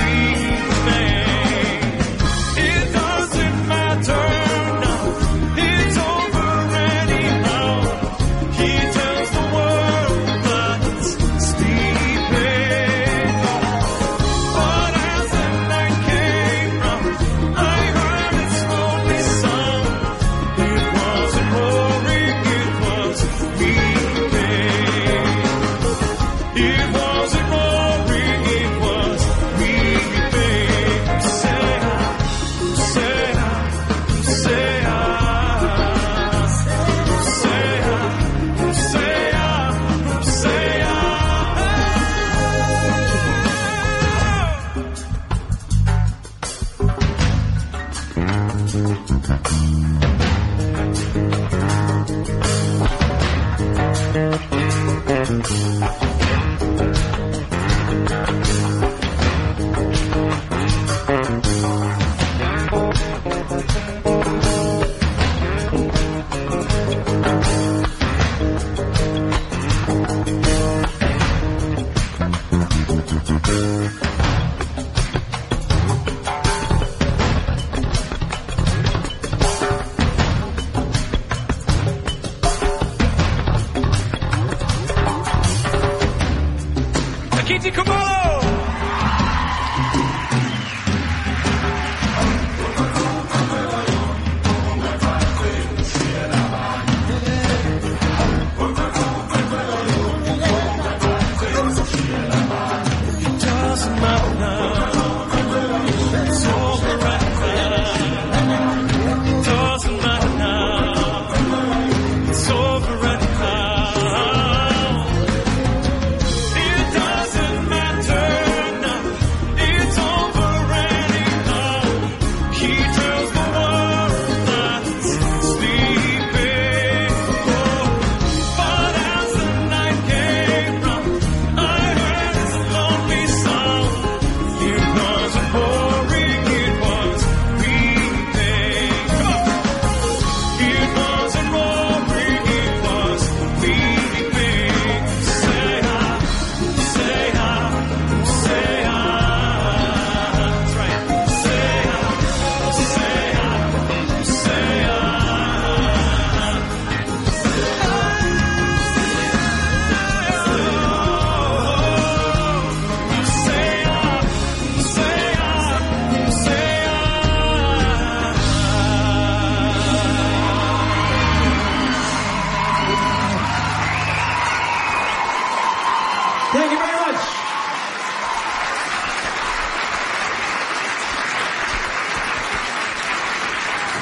remain. It doesn't matter now, it's over anyhow. He tells the world that it's sleeping. But as the night came round, I heard its lonely sound. It wasn't roaring, it was weeping. It wasn't roaring, it was weeping. Say I, say I, say I, say I, say I, say I. Kitty Kumalo!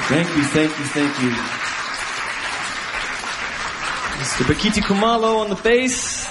Thank you, thank you, thank you. Mister Bakiti Kumalo on the bass.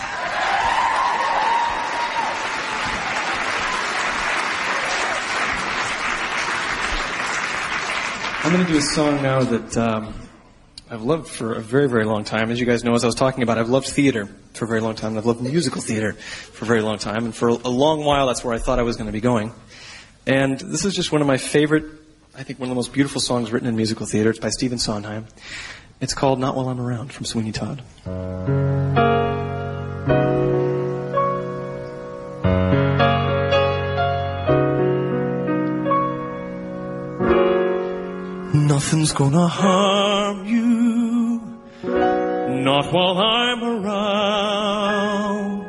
I'm going to do a song now that um, I've loved for a very, very long time. As you guys know, as I was talking about, I've loved theater for a very long time. And I've loved musical theater for a very long time. And for a long while, that's where I thought I was going to be going. And this is just one of my favorite, I think one of the most beautiful songs written in musical theater. It's by Stephen Sondheim. It's called Not While I'm Around from Sweeney Todd. Nothing's gonna harm you, not while I'm around.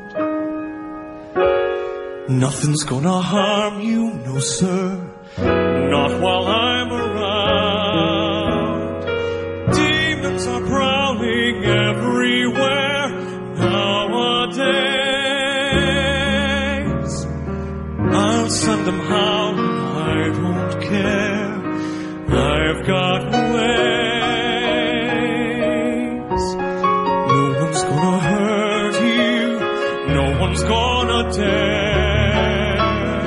Nothing's gonna harm you, no sir, not while I'm around. Demons are prowling everywhere nowadays. I'll send them howling, I don't care. I've got ways. No one's gonna hurt you, no one's gonna dare.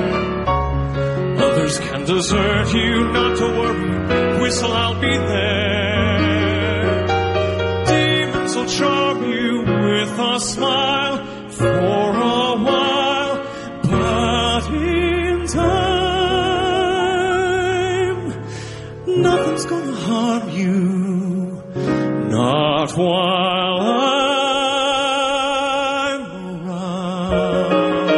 Others can desert you, not to worry, whistle, I'll be there. Demons will charm you with a smile for a while, but in time nothing's gonna harm you, not while I'm around.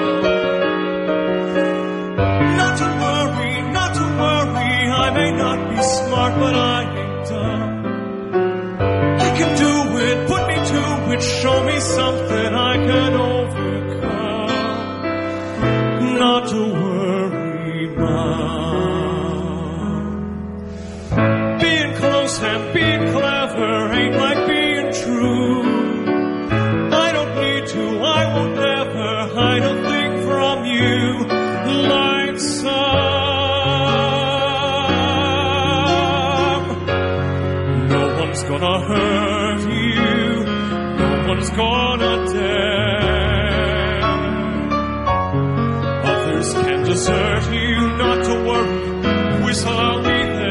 Not to worry, not to worry, I may not be smart, but I ain't dumb. I can do it, put me to it, show me something I can overcome. Not to worry, Mom. And being clever ain't like being true. I don't need to, I won't ever hide a thing from you like some. No one's gonna hurt you, no one's gonna dare. Others can desert you, not to worry, whistle, I'll be there.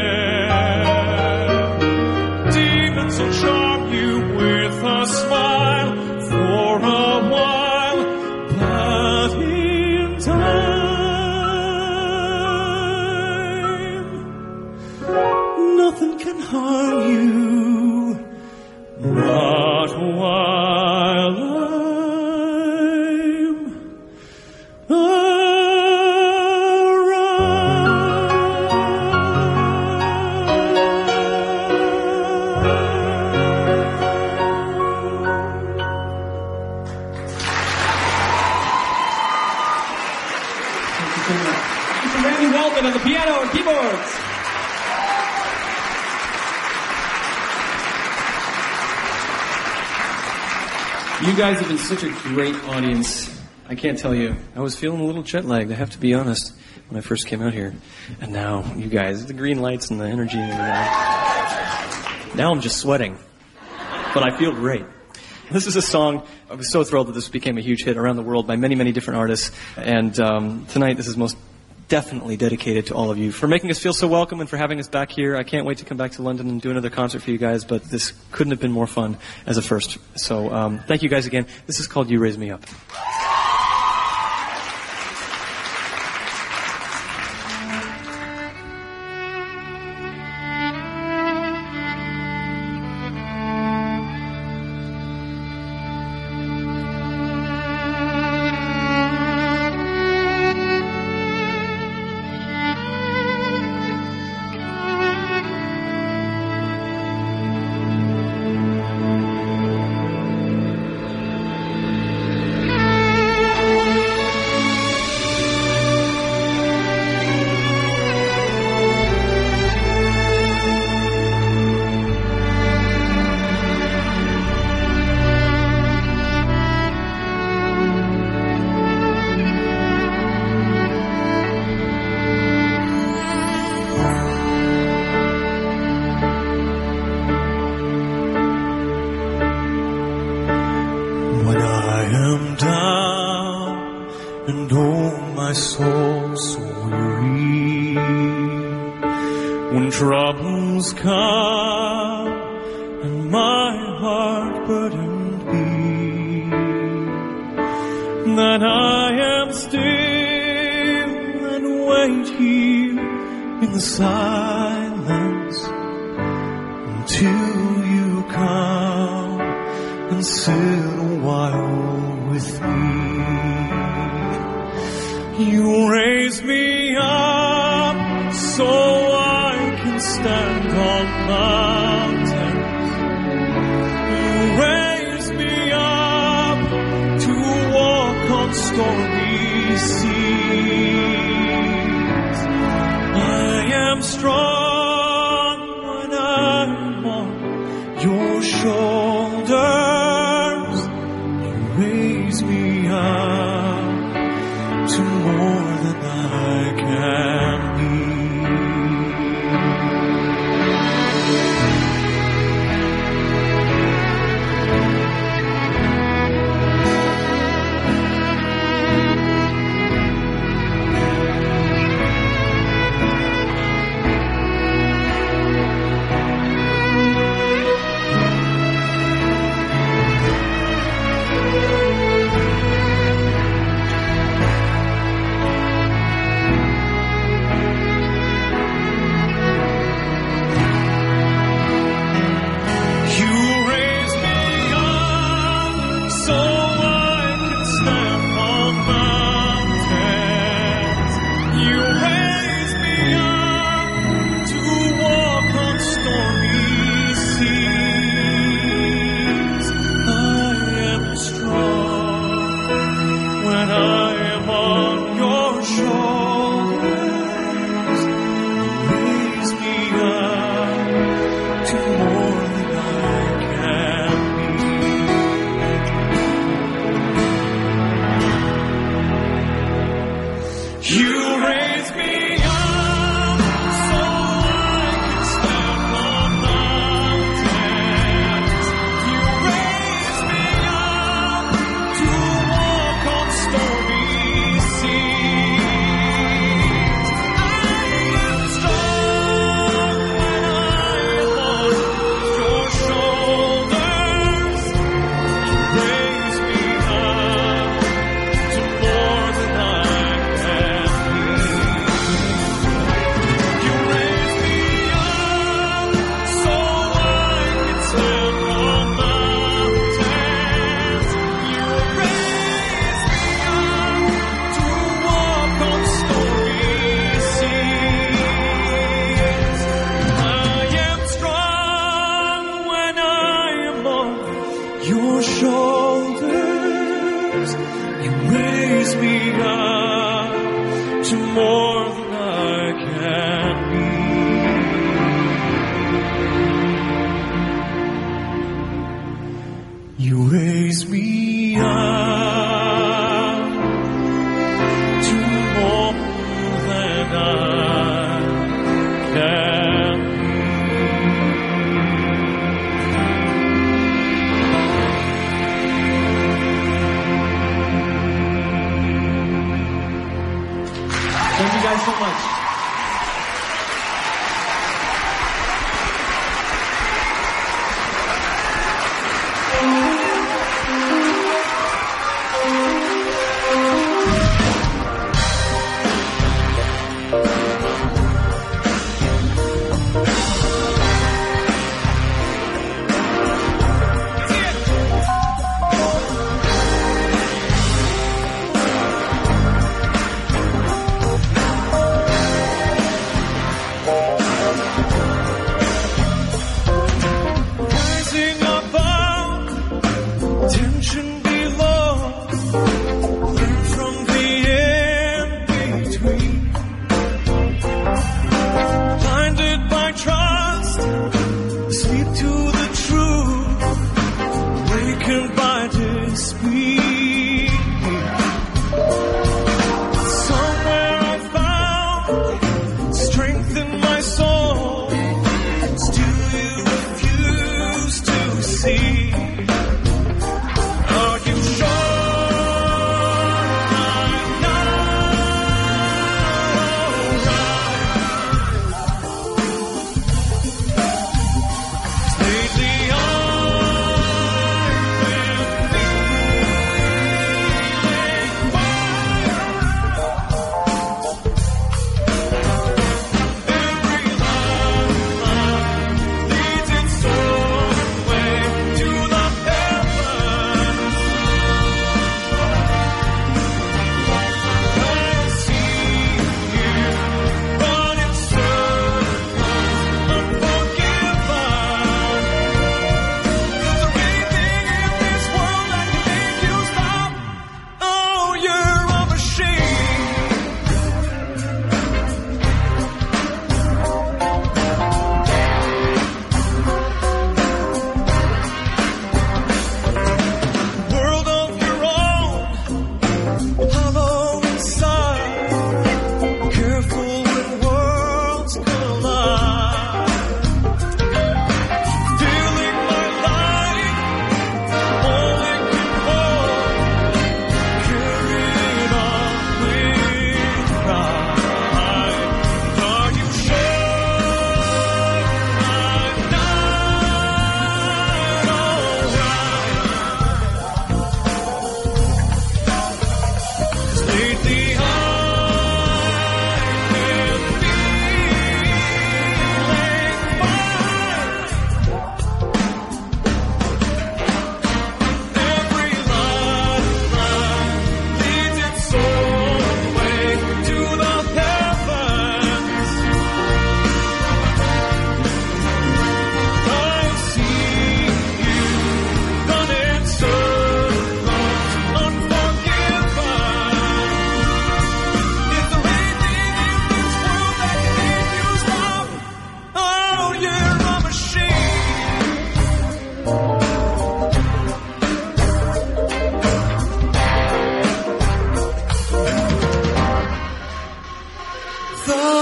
Will charm you with a smile for a while, but in time nothing can harm you, not while I'm around. On the piano and keyboards. You guys have been such a great audience. I can't tell you. I was feeling a little jet lagged, I have to be honest, when I first came out here. And now, you guys, the green lights and the energy. And the now I'm just sweating. But I feel great. This is a song, I was so thrilled that this became a huge hit around the world by many, many different artists. And um, tonight, this is most definitely dedicated to all of you for making us feel so welcome and for having us back here. I can't wait to come back to London and do another concert for you guys, but this couldn't have been more fun as a first. So um, thank you guys again. This is called You Raise Me Up. Thank you. when troubles come and my heart burdened be, that I am still and wait here in the silence until you come and sit a while with me. You raise me up so I can stand on mountains. You raise me up to walk on stormy seas. I am strong when I'm on your shoulders. You raise me up to more than I can be.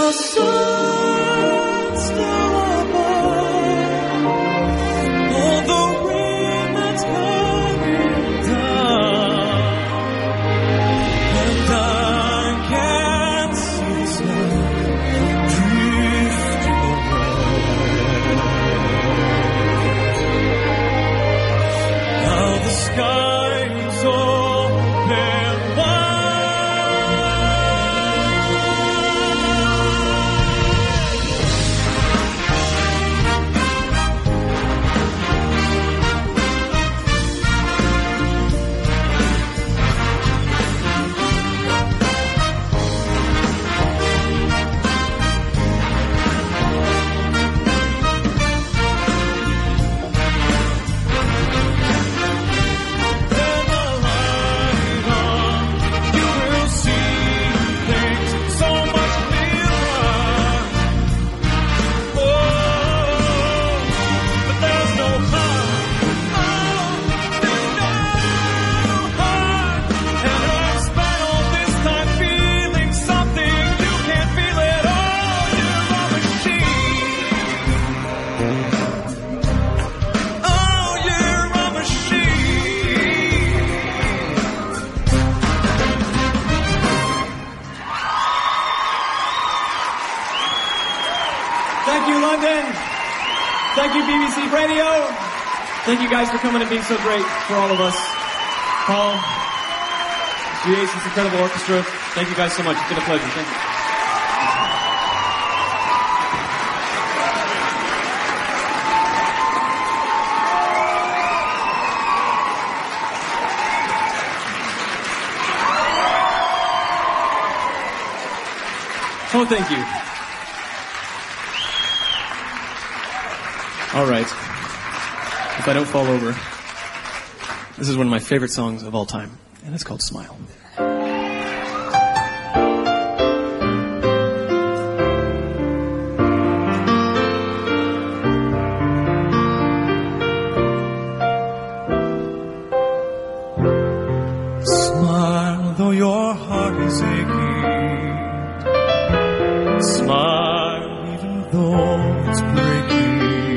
the sun still above, all the rain that's coming down, and I can't see the snow drifting away. Now the sky's open Thank you guys for coming and being so great for all of us. Paul, G H, this incredible orchestra. Thank you guys so much. It's been a pleasure. Thank you. Oh, thank you. All right. If I don't fall over, this is one of my favorite songs of all time, and it's called Smile. Smile though your heart is aching. Smile even though it's breaking.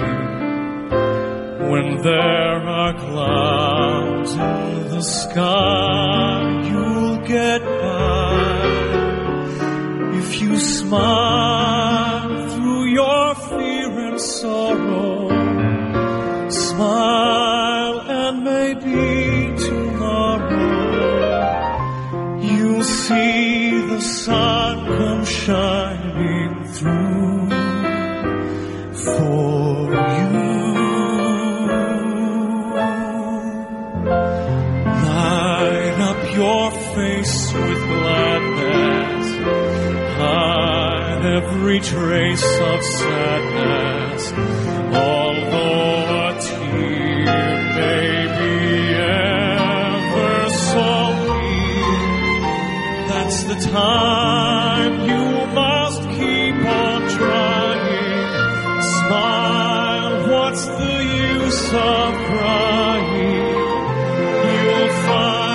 When there are clouds in the sky, you'll get by. If you smile through your fear and sorrow, smile and maybe tomorrow you'll see the sun come shining through for you. Your face with gladness, hide every trace of sadness, although a tear may be ever so weak. That's the time you must keep on trying. Smile, what's the use of crying? You'll find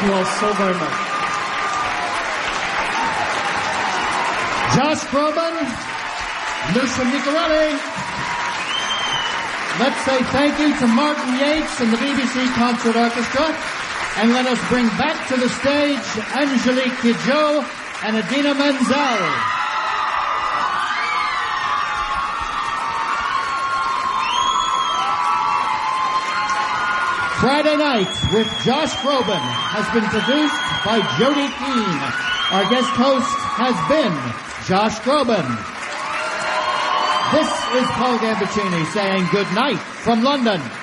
you all so very much. Josh Groban, Lucia Nicorelli. Let's say thank you to Martin Yates and the B B C Concert Orchestra. And let us bring back to the stage Angelique Kidjo and Adina Menzel. Friday Night with Josh Groban has been produced by Jody Keene. Our guest host has been Josh Groban. This is Paul Gambaccini saying good night from London.